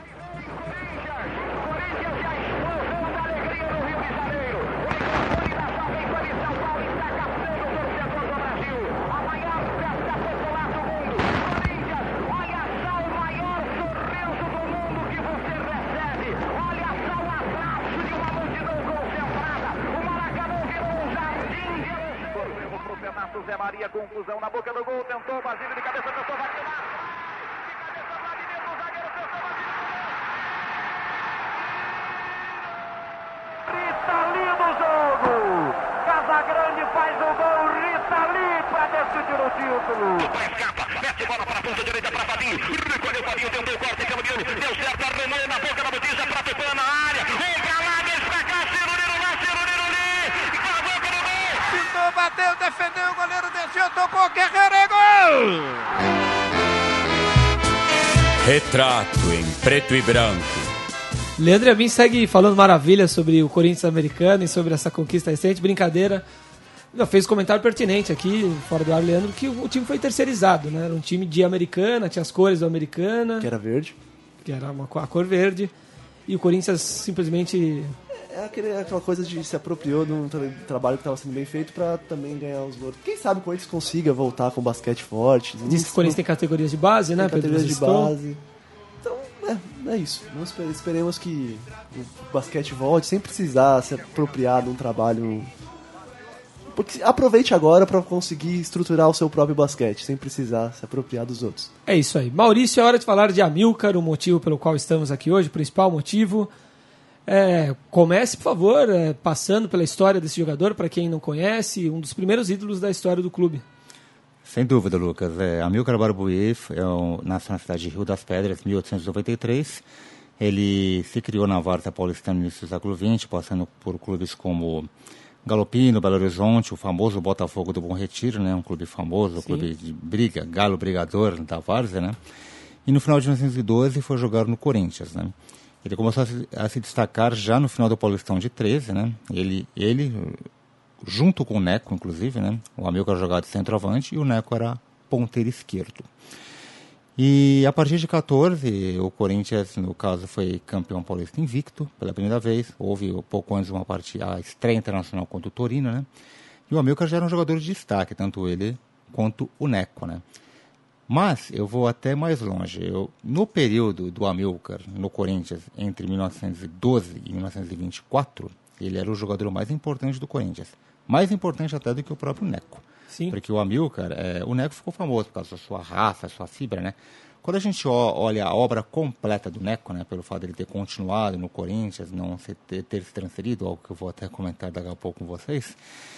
Zé Maria, conclusão na boca do gol, tentou, Basílio de cabeça, tentou, vai tirar. De cabeça, Vladimir, o zagueiro, tentou, Vladimir. Ritali no jogo. Casagrande faz o gol, Ritali para decidir o título. Vai, escapa, mete bola para a ponta direita para Fabinho. Recolheu o Fabinho, tentou o corte, Cambiano, deu certo, arremou na boca da botija para Pepan na área. Vem pra lá, deixa pra cá, Ciruliro lá, Ciruliro ali. E com a boca no gol. Pintou, bateu, defendeu, o goleiro desceu, tocou, Guerreiro, é gol! Retrato em preto e branco. Leandro Amin segue falando maravilhas sobre o Corinthians americano e sobre essa conquista recente. Brincadeira. Não, fez um comentário pertinente aqui, fora do ar, Leandro, que o time foi terceirizado, né? Era um time de Americana, tinha as cores do Americana. Que era verde. Que era uma, a cor verde. E o Corinthians simplesmente... É aquele, aquela coisa de se apropriou de um tra- trabalho que estava sendo bem feito para também ganhar os louros. Quem sabe o Corinthians consiga voltar com basquete forte. Diz que o Corinthians tem categorias de base, né? Tem categorias de Citou. base. Então, é, é isso. Vamos esper- esperemos que o basquete volte sem precisar se apropriar de um trabalho... Porque aproveite agora para conseguir estruturar o seu próprio basquete, sem precisar se apropriar dos outros. É isso aí. Maurício, é hora de falar de Amilcar, o motivo pelo qual estamos aqui hoje, o principal motivo. É, comece, por favor, é, passando pela história desse jogador, para quem não conhece, um dos primeiros ídolos da história do clube. Sem dúvida, Lucas. É, Amilcar Barbuí é um, nasceu na cidade de Rio das Pedras, mil oitocentos e noventa e três. Ele se criou na Várzea Paulistana no início do século vinte, passando por clubes como Galopino, Belo Horizonte, o famoso Botafogo do Bom Retiro, né? Um clube famoso, um clube de briga, galo brigador da Várzea, né? E no final de mil novecentos e doze foi jogar no Corinthians, né? Ele começou a se, a se destacar já no final do Paulistão de treze, né? Ele, ele, junto com o Neco, inclusive, né? O Amilcar jogava de centroavante e o Neco era ponteiro esquerdo. E a partir de quatorze, o Corinthians, no caso, foi campeão paulista invicto pela primeira vez. Houve pouco antes uma partida, a estreia internacional contra o Torino, né? E o Amilcar já era um jogador de destaque, tanto ele quanto o Neco, né? Mas eu vou até mais longe. Eu, no período do Amilcar no Corinthians, entre mil novecentos e doze e mil novecentos e vinte e quatro, ele era o jogador mais importante do Corinthians. Mais importante até do que o próprio Neco. Sim. Porque o Amilcar, é, o Neco ficou famoso por causa da sua raça, sua fibra, né? Quando a gente olha a obra completa do Neco, né, pelo fato de ele ter continuado no Corinthians, não ter, ter se transferido, algo que eu vou até comentar daqui a pouco com vocês,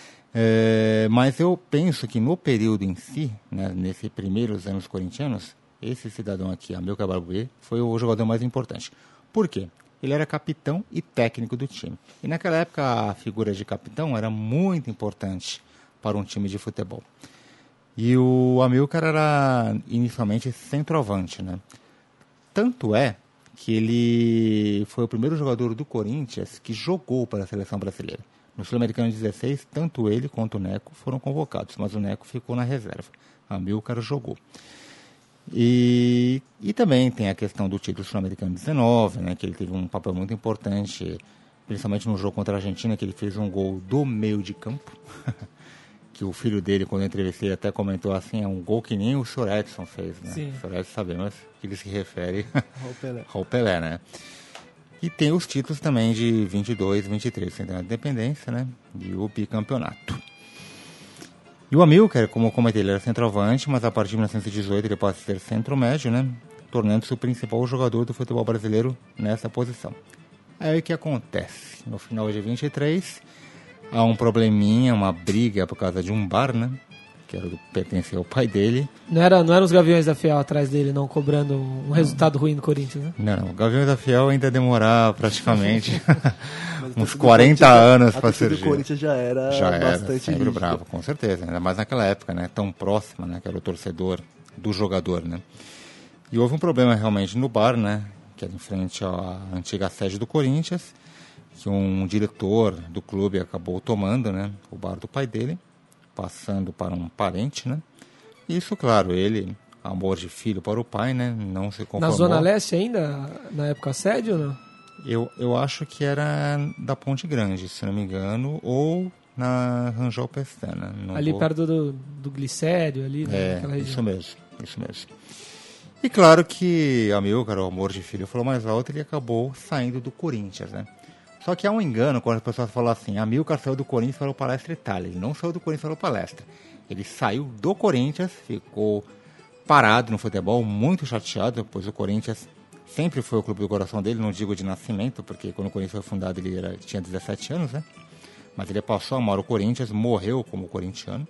é, mas eu penso que no período em si, né, nesses primeiros anos corintianos, esse cidadão aqui, Amilcar Barbuí, foi o jogador mais importante. Por quê? Ele era capitão e técnico do time. E naquela época a figura de capitão era muito importante para um time de futebol. E o Amilcar era inicialmente centroavante, né? Tanto é que ele foi o primeiro jogador do Corinthians que jogou para a seleção brasileira. No Sul-Americano dezesseis, tanto ele quanto o Neco foram convocados, mas o Neco ficou na reserva. Amilcar jogou. E, e também tem a questão do título Sul-Americano dezenove, né, que ele teve um papel muito importante, principalmente no jogo contra a Argentina, que ele fez um gol do meio de campo. Que o filho dele, quando eu entrevistei, até comentou assim, é um gol que nem o senhor Edson fez, né? Sim. O senhor Edson sabemos que ele se refere Ao Pelé. ao Pelé, né? E tem os títulos também de vinte e dois, vinte e três, Centenário da Independência, né? E o bicampeonato. E o Amilcar, como eu comentei, ele era centroavante, mas a partir de mil novecentos e dezoito ele passa a ser centro-médio, né? Tornando-se o principal jogador do futebol brasileiro nessa posição. Aí o que acontece? No final de vinte e três... há um probleminha, uma briga por causa de um bar, né? Que era do, pertencia ao pai dele. Não era, não eram os Gaviões da Fiel atrás dele, não, cobrando um resultado ruim do Corinthians, né? Não, não. O Gaviões da Fiel ainda ia demorar praticamente Mas uns do quarenta anos para ser. surgir. O Corinthians já era Já era, bastante sempre rígido. bravo, com certeza. Ainda mais naquela época, né? Tão próxima, né? Que era o torcedor do jogador, né? E houve um problema realmente no bar, né? Que era em frente à antiga sede do Corinthians, que um diretor do clube acabou tomando, né, o bar do pai dele, passando para um parente, né? Isso, claro, ele, amor de filho para o pai, né, não se conformou. Na Zona Leste ainda, na época sede ou não? Eu, eu acho que era da Ponte Grande, se não me engano, ou na Rangel Pestana. Não Ali vou... perto do, do Glicério, ali, né, É, naquela região. isso mesmo, isso mesmo. E claro que Amilcar, o amor de filho, falou mais alto, ele acabou saindo do Corinthians, né? Só que há um engano quando as pessoas falam assim, Amilcar saiu do Corinthians para o Palestra Itália. Ele não saiu do Corinthians para o Palestra. Ele saiu do Corinthians, ficou parado no futebol, muito chateado, pois o Corinthians sempre foi o clube do coração dele, não digo de nascimento, porque quando o Corinthians foi fundado ele era, tinha dezessete anos, né? Mas ele passou a amar o Corinthians, morreu como corintiano.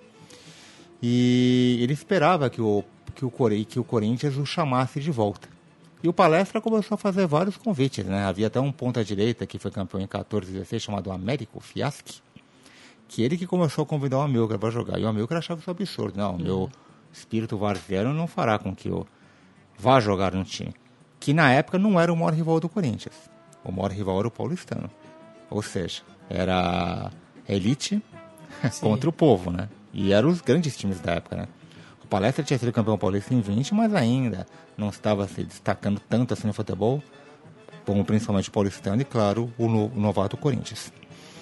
E ele esperava que o, que o, que o Corinthians o chamasse de volta. E o Palestra começou a fazer vários convites, né? Havia até um ponta-direita que foi campeão em quatorze, dezesseis, chamado Américo Fiaschi, que ele que começou a convidar o Amilcar para jogar. E o Amilcar achava isso absurdo. Não, o meu espírito varziano não fará com que eu vá jogar no time. Que na época não era o maior rival do Corinthians. O maior rival era o paulistano. Ou seja, era a elite contra o povo, né? E eram os grandes times da época, né? O Palestra tinha sido campeão paulista em vinte, mas ainda não estava se destacando tanto assim no futebol, como principalmente o paulistano e, claro, o, no, o novato Corinthians.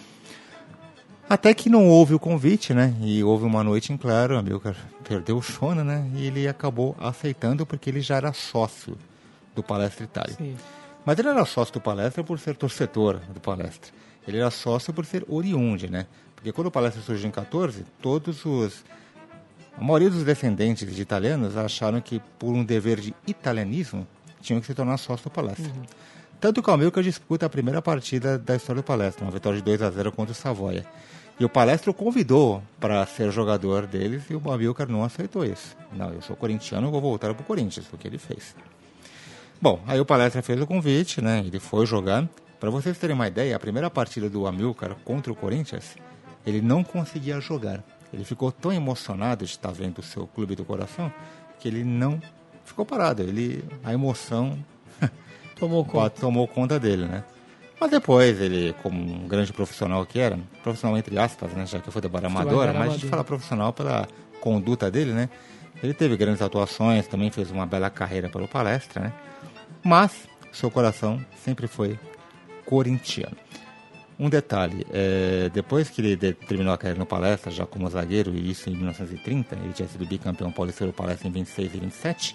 Até que não houve o convite, né? E houve uma noite em claro, o Amilcar perdeu o sono, né? E ele acabou aceitando porque ele já era sócio do Palestra Itália. Sim. Mas ele era sócio do Palestra por ser torcedor do Palestra. Ele era sócio por ser oriundi, né? Porque quando o Palestra surgiu em quatorze, todos os... A maioria dos descendentes de italianos acharam que, por um dever de italianismo, tinham que se tornar sócio do Palestra. Uhum. Tanto que o Amilcar disputa a primeira partida da história do Palestra, uma vitória de dois a zero contra o Savoia. E o Palestra o convidou para ser jogador deles e o Amilcar não aceitou isso. Não, eu sou corintiano, eu vou voltar para o Corinthians, o que ele fez. Bom, aí o Palestra fez o convite, né? Ele foi jogar. Para vocês terem uma ideia, a primeira partida do Amilcar contra o Corinthians, ele não conseguia jogar. Ele ficou tão emocionado de estar vendo o seu clube do coração que ele não ficou parado. Ele, a emoção tomou conta. tomou conta dele, né? Mas depois ele, como um grande profissional que era, profissional entre aspas, né, já que foi futebol amador, mas a gente fala profissional pela conduta dele, né? Ele teve grandes atuações, também fez uma bela carreira pelo Palestra, né? Mas seu coração sempre foi corintiano. Um detalhe, é, depois que ele de, terminou a carreira no Palestra, já como zagueiro, e isso em mil novecentos e trinta, ele tinha sido bicampeão paulista do Palestra em vinte e seis e vinte e sete,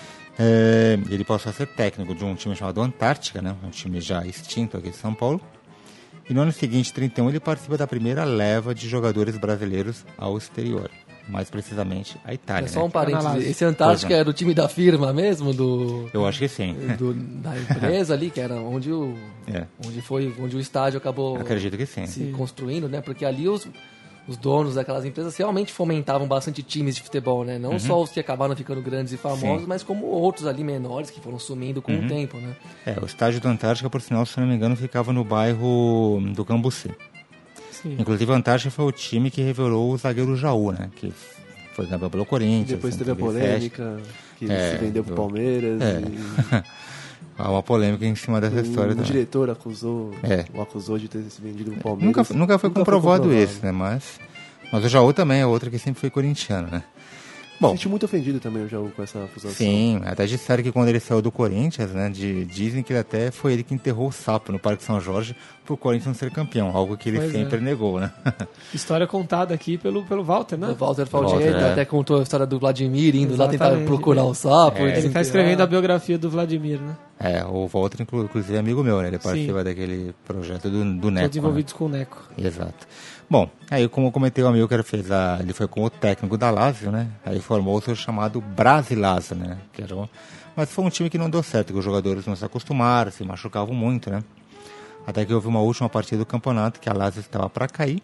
é, ele passou a ser técnico de um time chamado Antártica, né, um time já extinto aqui de São Paulo. E no ano seguinte, trinta e um, ele participa da primeira leva de jogadores brasileiros ao exterior, mais precisamente a Itália. É só né? um parênteses, esse Antártica é. era o time da firma mesmo? Do, Eu acho que sim. Do, da empresa ali, que era onde o, é. onde foi, onde o estádio acabou Acredito que sim. se construindo, né? Porque ali os, os donos daquelas empresas realmente fomentavam bastante times de futebol, né? Não uhum. só os que acabaram ficando grandes e famosos, sim. mas como outros ali menores que foram sumindo com uhum. o tempo, né? É, o estádio do Antártica, por sinal, se não me engano, ficava no bairro do Cambuci. Sim. Inclusive, o Antártica foi o time que revelou o zagueiro Jaú, né? Que foi campeão pelo Corinthians. Depois em teve a dois mil e sete. polêmica, que ele É, se vendeu pro do- Palmeiras. É. E Há uma polêmica em cima dessa história o também. diretor acusou, É. o acusou de ter se vendido pro Palmeiras. Nunca, nunca foi comprovado isso, né? Mas, mas o Jaú também é outra que sempre foi corintiano, né? Bom, Senti muito ofendido também o Jaú com essa acusação. sim, até disseram que quando ele saiu do Corinthians, né, de, dizem que ele até foi ele que enterrou o sapo no Parque São Jorge pro Corinthians não ser campeão, algo que ele Pois sempre é. negou, né? História contada aqui pelo, pelo Walter, né? O Walter Faldieri Walter, é. até contou a história do Vladimir indo lá tentar Exatamente. procurar o sapo. É. Ele tá desenterrar. escrevendo a biografia do Vladimir, né? É, o Walter, inclu- inclusive, é amigo meu, né? Ele participa daquele projeto do, do Neco. Todos né? envolvidos com o Neco. Exato. Bom, aí como eu comentei, o Amilcar fez a, ele foi com o técnico da Lazio, né? Aí formou o seu chamado Brasilazio, né? Que era um, mas foi um time que não deu certo, que os jogadores não se acostumaram, se machucavam muito, né? Até que houve uma última partida do campeonato que a Lazio estava para cair,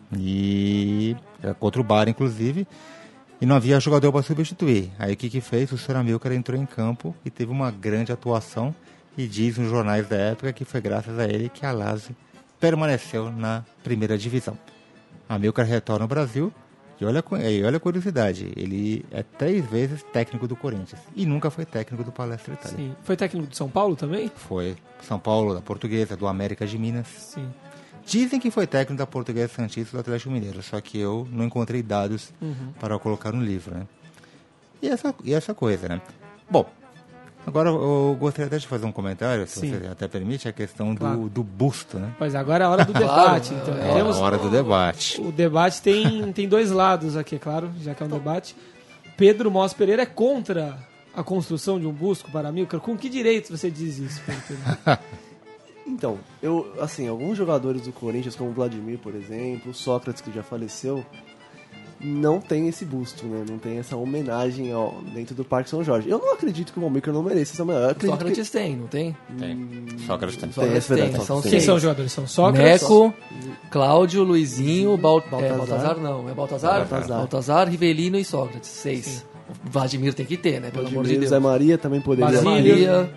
e era contra o Bari, inclusive, e não havia jogador para substituir. Aí o que que fez? O senhor Amilcar entrou em campo e teve uma grande atuação, e diz nos jornais da época que foi graças a ele que a Lazio permaneceu na primeira divisão. Amilcar retorna ao Brasil e olha, co- e olha a curiosidade, ele é três vezes técnico do Corinthians e nunca foi técnico do Palestra Itália. Sim. Foi técnico de São Paulo também? Foi São Paulo, da Portuguesa, do América de Minas. Sim. Dizem que foi técnico da Portuguesa Santista e do Atlético Mineiro, só que eu não encontrei dados para colocar no livro, né? E essa, e essa coisa, né? Bom, agora eu gostaria até de fazer um comentário, se Sim. você até permite, a questão do, Claro. do busto, né? Pois agora é a hora do debate. Então, É temos, a hora do debate. o debate tem, tem dois lados aqui, é claro, já que é um debate. Pedro Moss Pereira é contra a construção de um busto para Amilcar. Com que direitos você diz isso, Pedro? Pedro? Então, eu, assim, alguns jogadores do Corinthians, como o Vladimir, por exemplo, o Sócrates, que já faleceu, não tem esse busto, né? Não tem essa homenagem ao, dentro do Parque São Jorge. Eu não acredito que o Amilcar não mereça essa homenagem. Eu O acredito Sócrates tem, não tem? Tem. Sócrates tem. que... Sócrates Tem, é tem, verdade, são tem. Quem seis. são os jogadores? São Sócrates? Neco, Cláudio, Luizinho, Bal... Baltazar. É, Baltazar não, é Baltazar? Baltazar. Baltazar, Rivelino e Sócrates, seis. O Vladimir tem que ter, né, pelo amor de Vladimir, Deus. Zé Maria também poderia Basílio. Maria,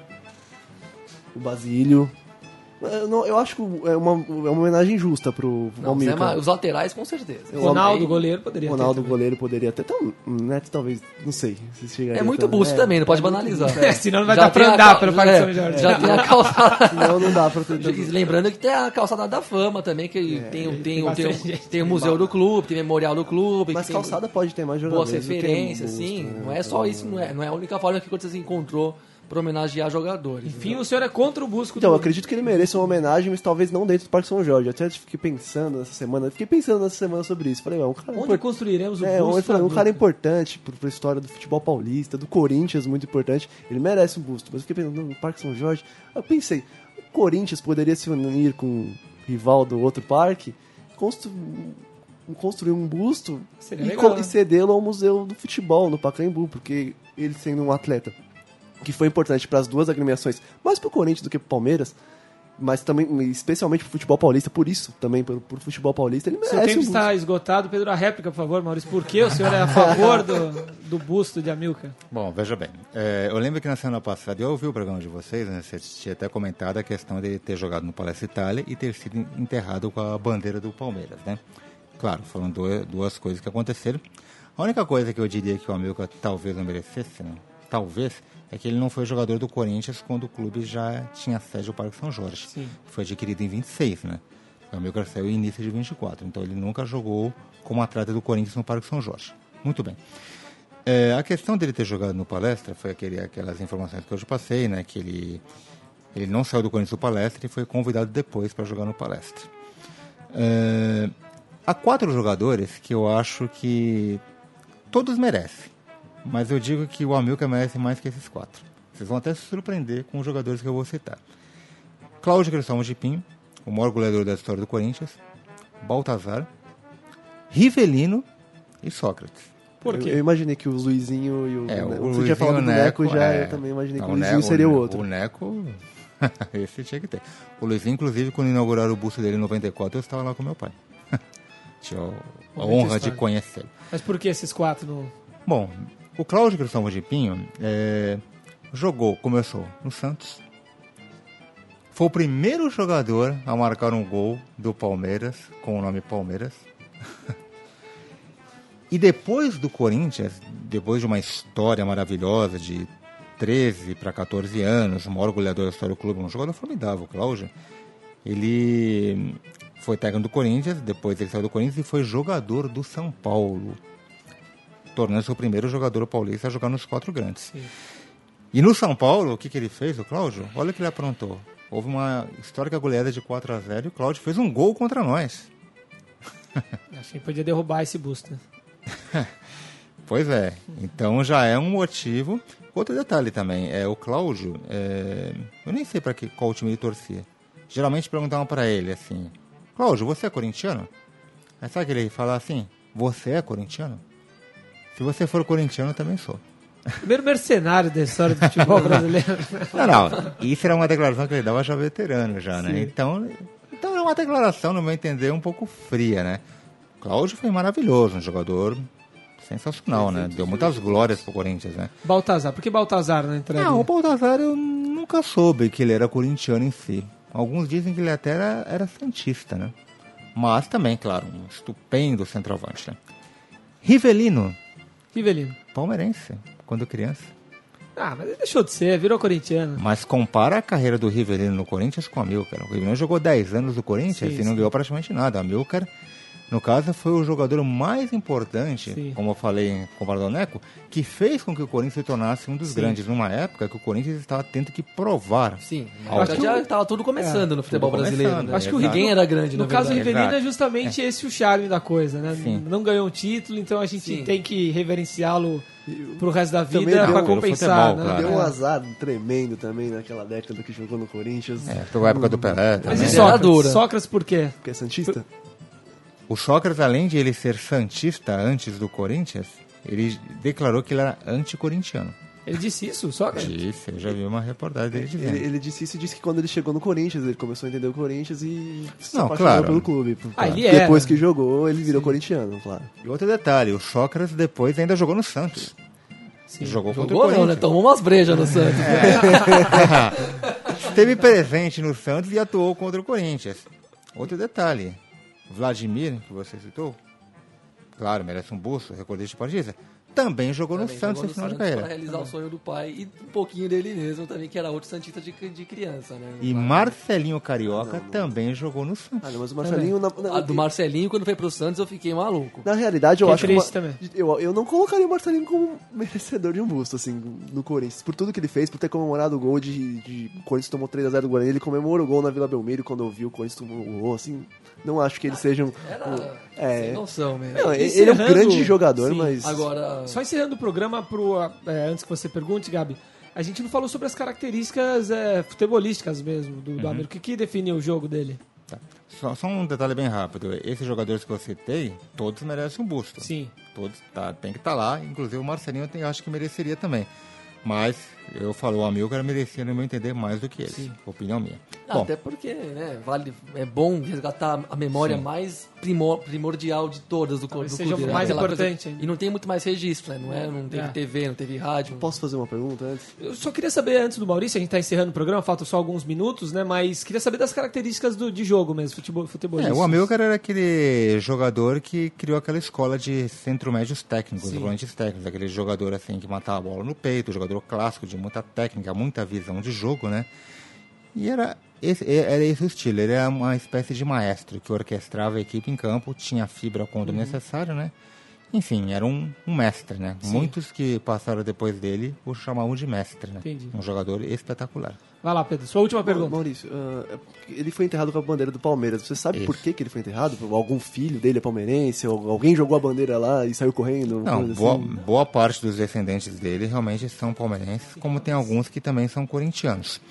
o Basílio. Eu, não- eu acho que é uma, é uma homenagem justa pro não, Zé Amilcar. Ma... os laterais com certeza. Eu- Ronaldo, Também. goleiro, poderia Ronaldo, ter. também. goleiro, poderia ter. Então, o Neto talvez, não sei. Se chegaria É muito também. busto É, também, não pode é muito banalizar. busto, É, senão não vai Já dar pra tem a andar cal- pelo Parque é, São Jorge. Já tem a calçada. Senão não dá pra ter. Lembrando que tem a calçada da fama também, que tem, o- tem, o- tem, o- bastante gente. tem o museu do clube, tem o memorial do clube. Mas que tem calçada pode ter mais boas jogadores. do que referências, busto, sim. né? Não é só isso, não é, não é a única forma que o Corinthians encontrou pra homenagear jogadores. Enfim, o senhor é contra o busto Então, do... eu acredito que ele mereça uma homenagem, mas talvez não dentro do Parque São Jorge. Eu até fiquei pensando nessa semana, eu fiquei pensando nessa semana sobre isso. Falei, é um cara Onde import- construiremos o é, busto? eu falei, um para cara Amilcar? importante pro- pra história do futebol paulista, do Corinthians, muito importante. Ele merece um busto. Mas eu fiquei pensando, no Parque São Jorge. Eu pensei, o Corinthians poderia se unir com um rival do outro parque, constru- construir um busto Seria e, legal, co- né? e cedê-lo ao Museu do Futebol, no Pacaembu, porque ele sendo um atleta que foi importante para as duas agremiações, mais pro Corinthians do que pro Palmeiras, mas também, especialmente pro futebol paulista, por isso, também pro, pro futebol paulista, ele Seu merece tempo um busto. está esgotado. Pedro, a réplica, por favor, Maurício. Por que o senhor é a favor do, do busto de Amilcar? Bom, veja bem, é, eu lembro que na semana passada eu ouvi o programa de vocês, né, você tinha até comentado a questão de ele ter jogado no Palestra Itália e ter sido enterrado com a bandeira do Palmeiras, né? Claro, foram duas, duas coisas que aconteceram. A única coisa que eu diria que o Amilcar talvez não merecesse, né, talvez, é que ele não foi jogador do Corinthians quando o clube já tinha sede no Parque São Jorge. Sim. Foi adquirido em vinte e seis, né? O Amilcar saiu em início de vinte e quatro, então ele nunca jogou como atleta do Corinthians no Parque São Jorge. Muito bem. É, a questão dele ter jogado no Palestra foi aquele, aquelas informações que eu já passei, né? Que ele, ele não saiu do Corinthians do Palestra e foi convidado depois para jogar no Palestra. É, há quatro jogadores que eu acho que todos merecem, mas eu digo que o Amilcar merece mais que esses quatro. Vocês vão até se surpreender com os jogadores que eu vou citar. Cláudio Cristóvão de Pinho, o maior goleador da história do Corinthians, Baltazar, Rivelino e Sócrates. Por Eu, quê? eu imaginei que o Luizinho e o... É, Neco- o você Luizinho tinha falado e o do Neco, já, é. eu também imaginei Não, que o o Luizinho Neco- seria o Ne- outro. O Neco, esse tinha que ter. O Luizinho, inclusive, quando inauguraram o busto dele em noventa e quatro, eu estava lá com meu pai. Tinha a Momento honra de histórico. conhecê-lo. Mas por que esses quatro não... Bom, o Cláudio Cristóvão de Pinho é, jogou, começou no Santos. Foi o primeiro jogador a marcar um gol do Palmeiras, com o nome Palmeiras. E depois do Corinthians, depois de uma história maravilhosa de treze para quatorze anos, o maior goleador da história do clube, um jogador formidável, o Cláudio, ele foi técnico do Corinthians, depois ele saiu do Corinthians e foi jogador do São Paulo, tornando-se o primeiro jogador paulista a jogar nos quatro grandes. Sim. E no São Paulo, o que, que ele fez, o Cláudio? Olha o que ele aprontou. Houve uma histórica goleada de quatro a zero e o Cláudio fez um gol contra nós. Acho que podia derrubar esse busto. Né? Pois é, então já é um motivo. Outro detalhe também, é o Cláudio, é, eu nem sei para qual time ele torcia. Geralmente perguntavam para ele assim, Cláudio, você é corintiano? Aí sabe que ele fala assim, você é corintiano? Se você for corintiano, eu também sou. Primeiro mercenário da história do futebol brasileiro. Não, não, isso era uma declaração que ele dava já veterano já, né? Então, então é uma declaração, no meu entender, um pouco fria, né? Cláudio foi maravilhoso, um jogador sensacional, né? Deu muitas glórias pro Corinthians, né? Baltazar, por que Baltazar não entraria? Não, o Baltazar eu nunca soube que ele era corintiano em si. Alguns dizem que ele até era, era santista, né? Mas também, claro, um estupendo centroavante, né? Rivelino, Rivelino. palmeirense, quando criança. Ah, mas ele deixou de ser, virou corintiano. Mas compara a carreira do Rivelino no Corinthians com o Amilcar. O Rivelino jogou dez anos no Corinthians Sim, e não sim. ganhou praticamente nada. O Amilcar, no caso, foi o jogador mais importante, Sim. como eu falei comparado ao Neco, que fez com que o Corinthians se tornasse um dos Sim. grandes numa época que o Corinthians estava tendo que provar. Sim, Algo. na verdade já estava tudo começando É, no futebol tudo brasileiro. começando, Né? Acho que o exato. Ninguém era grande, No na caso, o verdade. Rivelino Exato. é justamente esse o charme da coisa, né? Sim. Não ganhou um título, então a gente Sim. tem que reverenciá-lo pro resto da Também vida deu pra pelo compensar, futebol, né? claro. Deu um É. azar tremendo também naquela década que jogou no Corinthians. É, foi a época do Pelé Mas também. e Ele era Sócrates? dura. Sócrates por quê? Porque é santista? O Sócrates, além de ele ser santista antes do Corinthians, ele declarou que ele era anticorintiano. Ele disse isso, Sócrates? Disse, eu já vi uma reportagem dele dizendo. Ele, ele disse isso e disse que quando ele chegou no Corinthians, ele começou a entender o Corinthians e se Não, apaixonou claro. pelo clube. Ah, ele era. Depois que jogou, ele virou corintiano, claro. E outro detalhe, o Sócrates depois ainda jogou no Santos. Sim. Jogou contra o Jogou não, né? Corinthians. Tomou umas brejas no Santos. Esteve presente no Santos e atuou contra o Corinthians. Outro detalhe, Vladimir, que você citou, claro, merece um busto, recordista esportista, também jogou no Também Santos jogou em final de Santos carreira. Para realizar o sonho do pai e um pouquinho dele mesmo também, que era outro santista de, de criança, né? E Marcelinho Carioca também jogou no Santos. Ah, não, mas o Marcelinho... Na, na, A do Marcelinho, quando foi pro Santos, eu fiquei maluco. na realidade, eu Que acho que... triste uma- também. Eu, eu não colocaria o Marcelinho como merecedor de um busto, assim, no Corinthians. Por tudo que ele fez, por ter comemorado o gol de... de o Corinthians tomou três a zero do Guarani, ele comemorou o gol na Vila Belmiro quando eu vi o Corinthians tomou o gol, assim... Não acho que ele seja um... Era É. sem noção mesmo. Não, ele ele é um Encerrando- grande jogador, Sim, mas... Agora, Só encerrando o programa, pro, é, antes que você pergunte, Gabi, a gente não falou sobre as características é, futebolísticas mesmo do, do América. O que, que define o jogo dele? Tá. Só, só um detalhe bem rápido. Esses jogadores que eu citei, todos merecem um busto. Sim. Todos tá, tem que estar lá. Inclusive o Marcelinho eu tenho- acho que mereceria também. Mas eu falo, o Amilcar merecia, no meu entender, mais do que ele. Sim. Opinião minha. ah, Bom, até porque né, vale, é bom resgatar a memória Sim. mais primor- primordial de todas do, co- do seja clube. o né? mais Aquela importante coisa- ainda. E não tem muito mais registro, né? Não, é, não teve É. T V, não teve rádio. Posso fazer uma pergunta antes? Eu só queria saber, antes do Maurício, a gente está encerrando o programa, faltam só alguns minutos, né? Mas queria saber das características do, de jogo mesmo, futebol, é, futebolístico. o Amilcar era aquele jogador que criou aquela escola de centro-médios técnicos, Sim. volantes técnicos. Aquele jogador assim que matava a bola no peito, jogador clássico de muita técnica, muita visão de jogo, né? E era esse, era esse o estilo. Ele era uma espécie de maestro que orquestrava a equipe em campo, tinha fibra quando necessário, né? Enfim, era um, um mestre, né? Sim. Muitos que passaram depois dele o chamavam de mestre, né? Entendi. Um jogador espetacular. Vai lá, Pedro, sua última pergunta. Maurício, ah, é porque ele foi enterrado com a bandeira do Palmeiras. Você sabe Isso. por que, que ele foi enterrado? Algum filho dele é palmeirense? Ou alguém jogou a bandeira lá e saiu correndo? Não, coisa boa, assim? boa parte dos descendentes dele realmente são palmeirenses, como tem alguns que também são corintianos.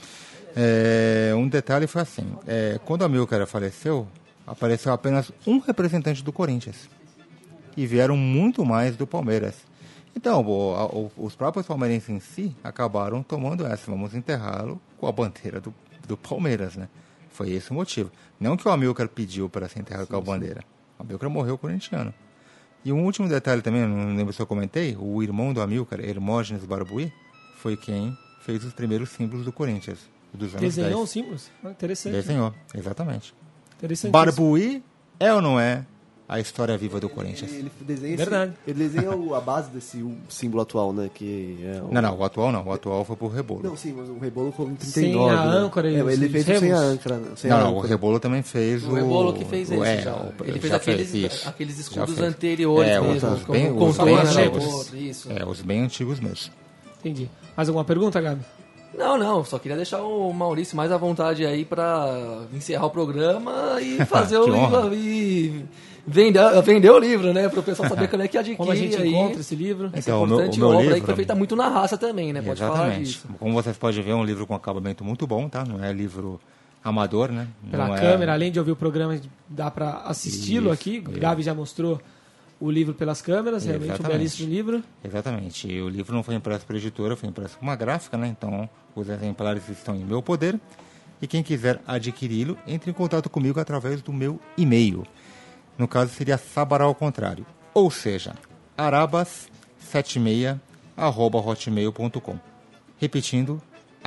É, um detalhe foi assim, é, quando a Amilcar faleceu, apareceu apenas um representante do Corinthians. E vieram muito mais do Palmeiras. Então, o- a- o- os próprios palmeirenses em si acabaram tomando essa, vamos enterrá-lo com a bandeira do, do Palmeiras, né? Foi esse o motivo. Não que o Amilcar pediu para ser enterrado com a bandeira. O Amilcar morreu corintiano. E um último detalhe também, não lembro se eu comentei, o irmão do Amilcar, Hermógenes Barbuí, foi quem fez os primeiros símbolos do Corinthians, dos anos Desenhou os dez. símbolos? Ah, interessante. Desenhou, exatamente. Interessante. Barbuí é ou não é a história viva do Corinthians. Ele desenha, Verdade. Esse, ele desenha o- a base desse o símbolo atual, né? Que é o... Não, não, o atual não. O atual foi pro Rebolo. Não, sim, mas o Rebolo com trinta e Sem nove. a né? âncora e É, os- ele os fez o sem a remos. âncora. né? Sem Não, a não, o âncora. Rebolo também fez o... O Rebolo que fez esse é, já. o- Ele fez já aqueles, isso. aqueles Já escudos fez. anteriores É, mesmo, os como bem- os contorno bem era antigos. outro, isso. É, os bem antigos mesmo. Entendi. Mais alguma pergunta, Gabi? Não, não, só queria deixar o Maurício mais à vontade aí pra encerrar o programa e fazer Que o honra. e vender, vender o livro, né? Para o pessoal saber como é que adquire Como a gente aí. encontra esse livro? Essa Então, o meu- importante o meu obra aí livro- que foi feita muito na raça também, né? Pode falar Exatamente. disso. Como vocês podem ver, é um livro com acabamento muito bom, tá? Não é livro amador, né? Pela Não é- câmera, além de ouvir o programa, dá para assisti-lo Isso, aqui. O isso. Gabi já mostrou o livro pelas câmeras, realmente um Exatamente. belíssimo livro. Exatamente. E o livro não foi impresso pela editora, foi impresso com uma gráfica, né? Então, os exemplares estão em meu poder. E quem quiser adquiri-lo, entre em contato comigo através do meu e-mail. No caso, seria Sabará ao contrário. Ou seja, arabas setenta e seis arroba hotmail ponto com. Repetindo,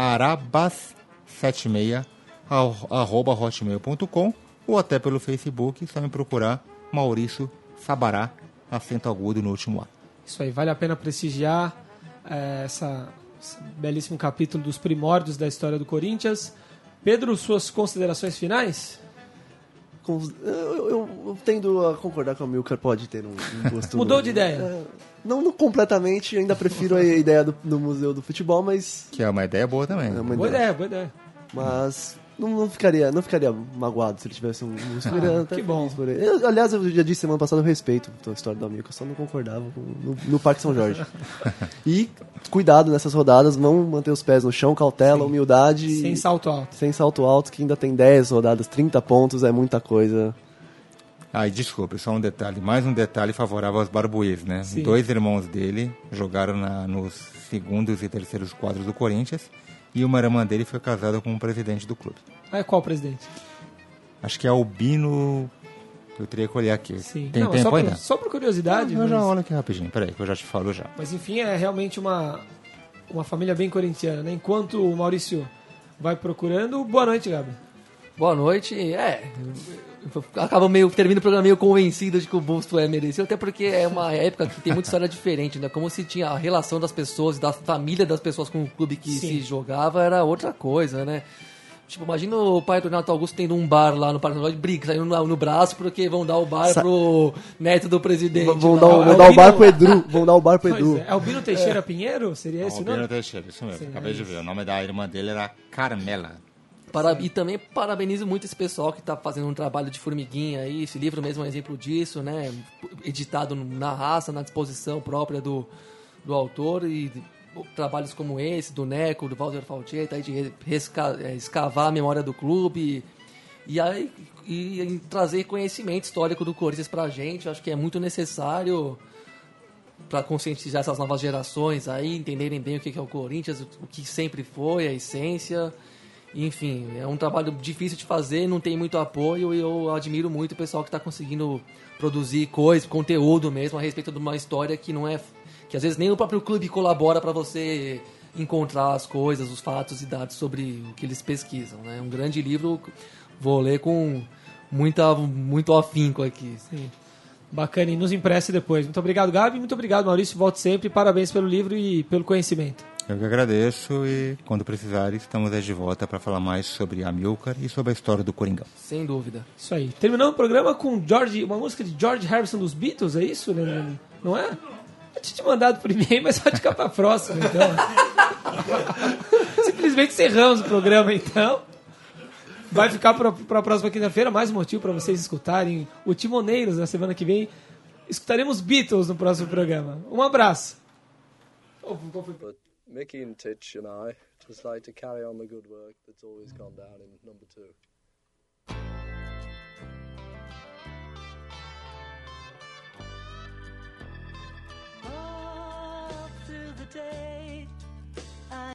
arabas setenta e seis arroba hotmail ponto com, ou até pelo Facebook, só me procurar Maurício Sabará, acento agudo no último A. Isso aí, vale a pena prestigiar é, essa, esse belíssimo capítulo dos primórdios da história do Corinthians. Pedro, suas considerações finais? Com- Eu, eu- eu tendo a concordar com o Milcar, pode ter um, um gosto... Mudou de ideia? É, não, não completamente, ainda prefiro a ideia do, do Museu do Futebol, mas... Que é uma ideia boa também. É uma Boa ideia. ideia, boa ideia. Mas não, não, ficaria, não ficaria magoado se ele tivesse um... um ficaria até que bom. feliz por ele. Eu, aliás, eu já disse semana passada, eu respeito a história do Milcar, só não concordava com, no, no Parque São Jorge. E cuidado nessas rodadas, vão manter os pés no chão, cautela, humildade... Sem salto alto. Sem salto alto, que ainda tem dez rodadas, trinta pontos, é muita coisa. Ai, desculpe, só um detalhe. Mais um detalhe favorável aos Barbuês, né? Sim. Dois irmãos dele jogaram na, nos segundos e terceiros quadros do Corinthians. E uma irmã dele foi casada com um presidente do clube. Ah, qual presidente? Acho que é Albino... Eu teria que olhar aqui. Sim. Tem Não, tempo só, ainda? por, só por curiosidade. Eu mas, já olho aqui rapidinho. Peraí, que eu já te falo já. mas enfim, é realmente uma, uma família bem corintiana, né? Enquanto o Maurício vai procurando, boa noite, Gabi. Boa noite. É, acaba meio, termina o programa meio convencido de que o Busto é merecido, até porque é uma época que tem muita história diferente, né? Como se tinha a relação das pessoas, da família das pessoas com o clube que Sim. se jogava, era outra coisa, né? Tipo, imagina o pai do Renato Augusto tendo um bar lá no Parque São Jorge, briga, saindo no, no braço porque vão dar o bar Sa- pro neto do presidente. Vão lá. dar, o- vão Albino- dar o bar pro Edu. Vão dar o bar pro Pois Edu. é, Albino Teixeira Pinheiro? Seria esse o Albino nome? Teixeira, isso mesmo. Sim, Acabei é de ver. O nome da irmã dele era Carmela. Para- e também parabenizo muito esse pessoal que está fazendo um trabalho de formiguinha aí. Esse livro mesmo é um exemplo disso, né? Editado na raça, na disposição própria do, do autor. E trabalhos como esse, do Neco, do Walter Falcheta, aí de resca- é, escavar a memória do clube. E, aí, e em trazer conhecimento histórico do Corinthians pra gente. Eu acho que é muito necessário para conscientizar essas novas gerações aí, entenderem bem o que é o Corinthians, o que sempre foi, a essência. Enfim, é um trabalho difícil de fazer, não tem muito apoio e eu admiro muito o pessoal que está conseguindo produzir coisas, conteúdo mesmo a respeito de uma história que não é, que às vezes nem o próprio clube colabora para você encontrar as coisas, os fatos e dados sobre o que eles pesquisam, né? É um grande livro, vou ler com muita, muito afinco aqui. Sim. Bacana, e nos empreste depois. Muito obrigado, Gabi. Muito obrigado, Maurício. Volte sempre. Parabéns pelo livro e pelo conhecimento. Eu que agradeço e, quando precisarem, estamos aí de volta para falar mais sobre a Amilcar e sobre a história do Coringão. Sem dúvida. Isso aí. Terminamos o programa com George, uma música de George Harrison dos Beatles, é isso, Leandro? Não é? Eu tinha te mandado por e-mail, mas pode ficar para a próxima, então. Simplesmente encerramos o programa, então. Vai ficar para a próxima quinta-feira, mais um motivo para vocês escutarem o Timoneiros na semana que vem. Escutaremos Beatles no próximo programa. Um abraço. Oh, qual foi? But Mickey and Titch and I just like to carry on the good work that's always gone down in number two. All through the day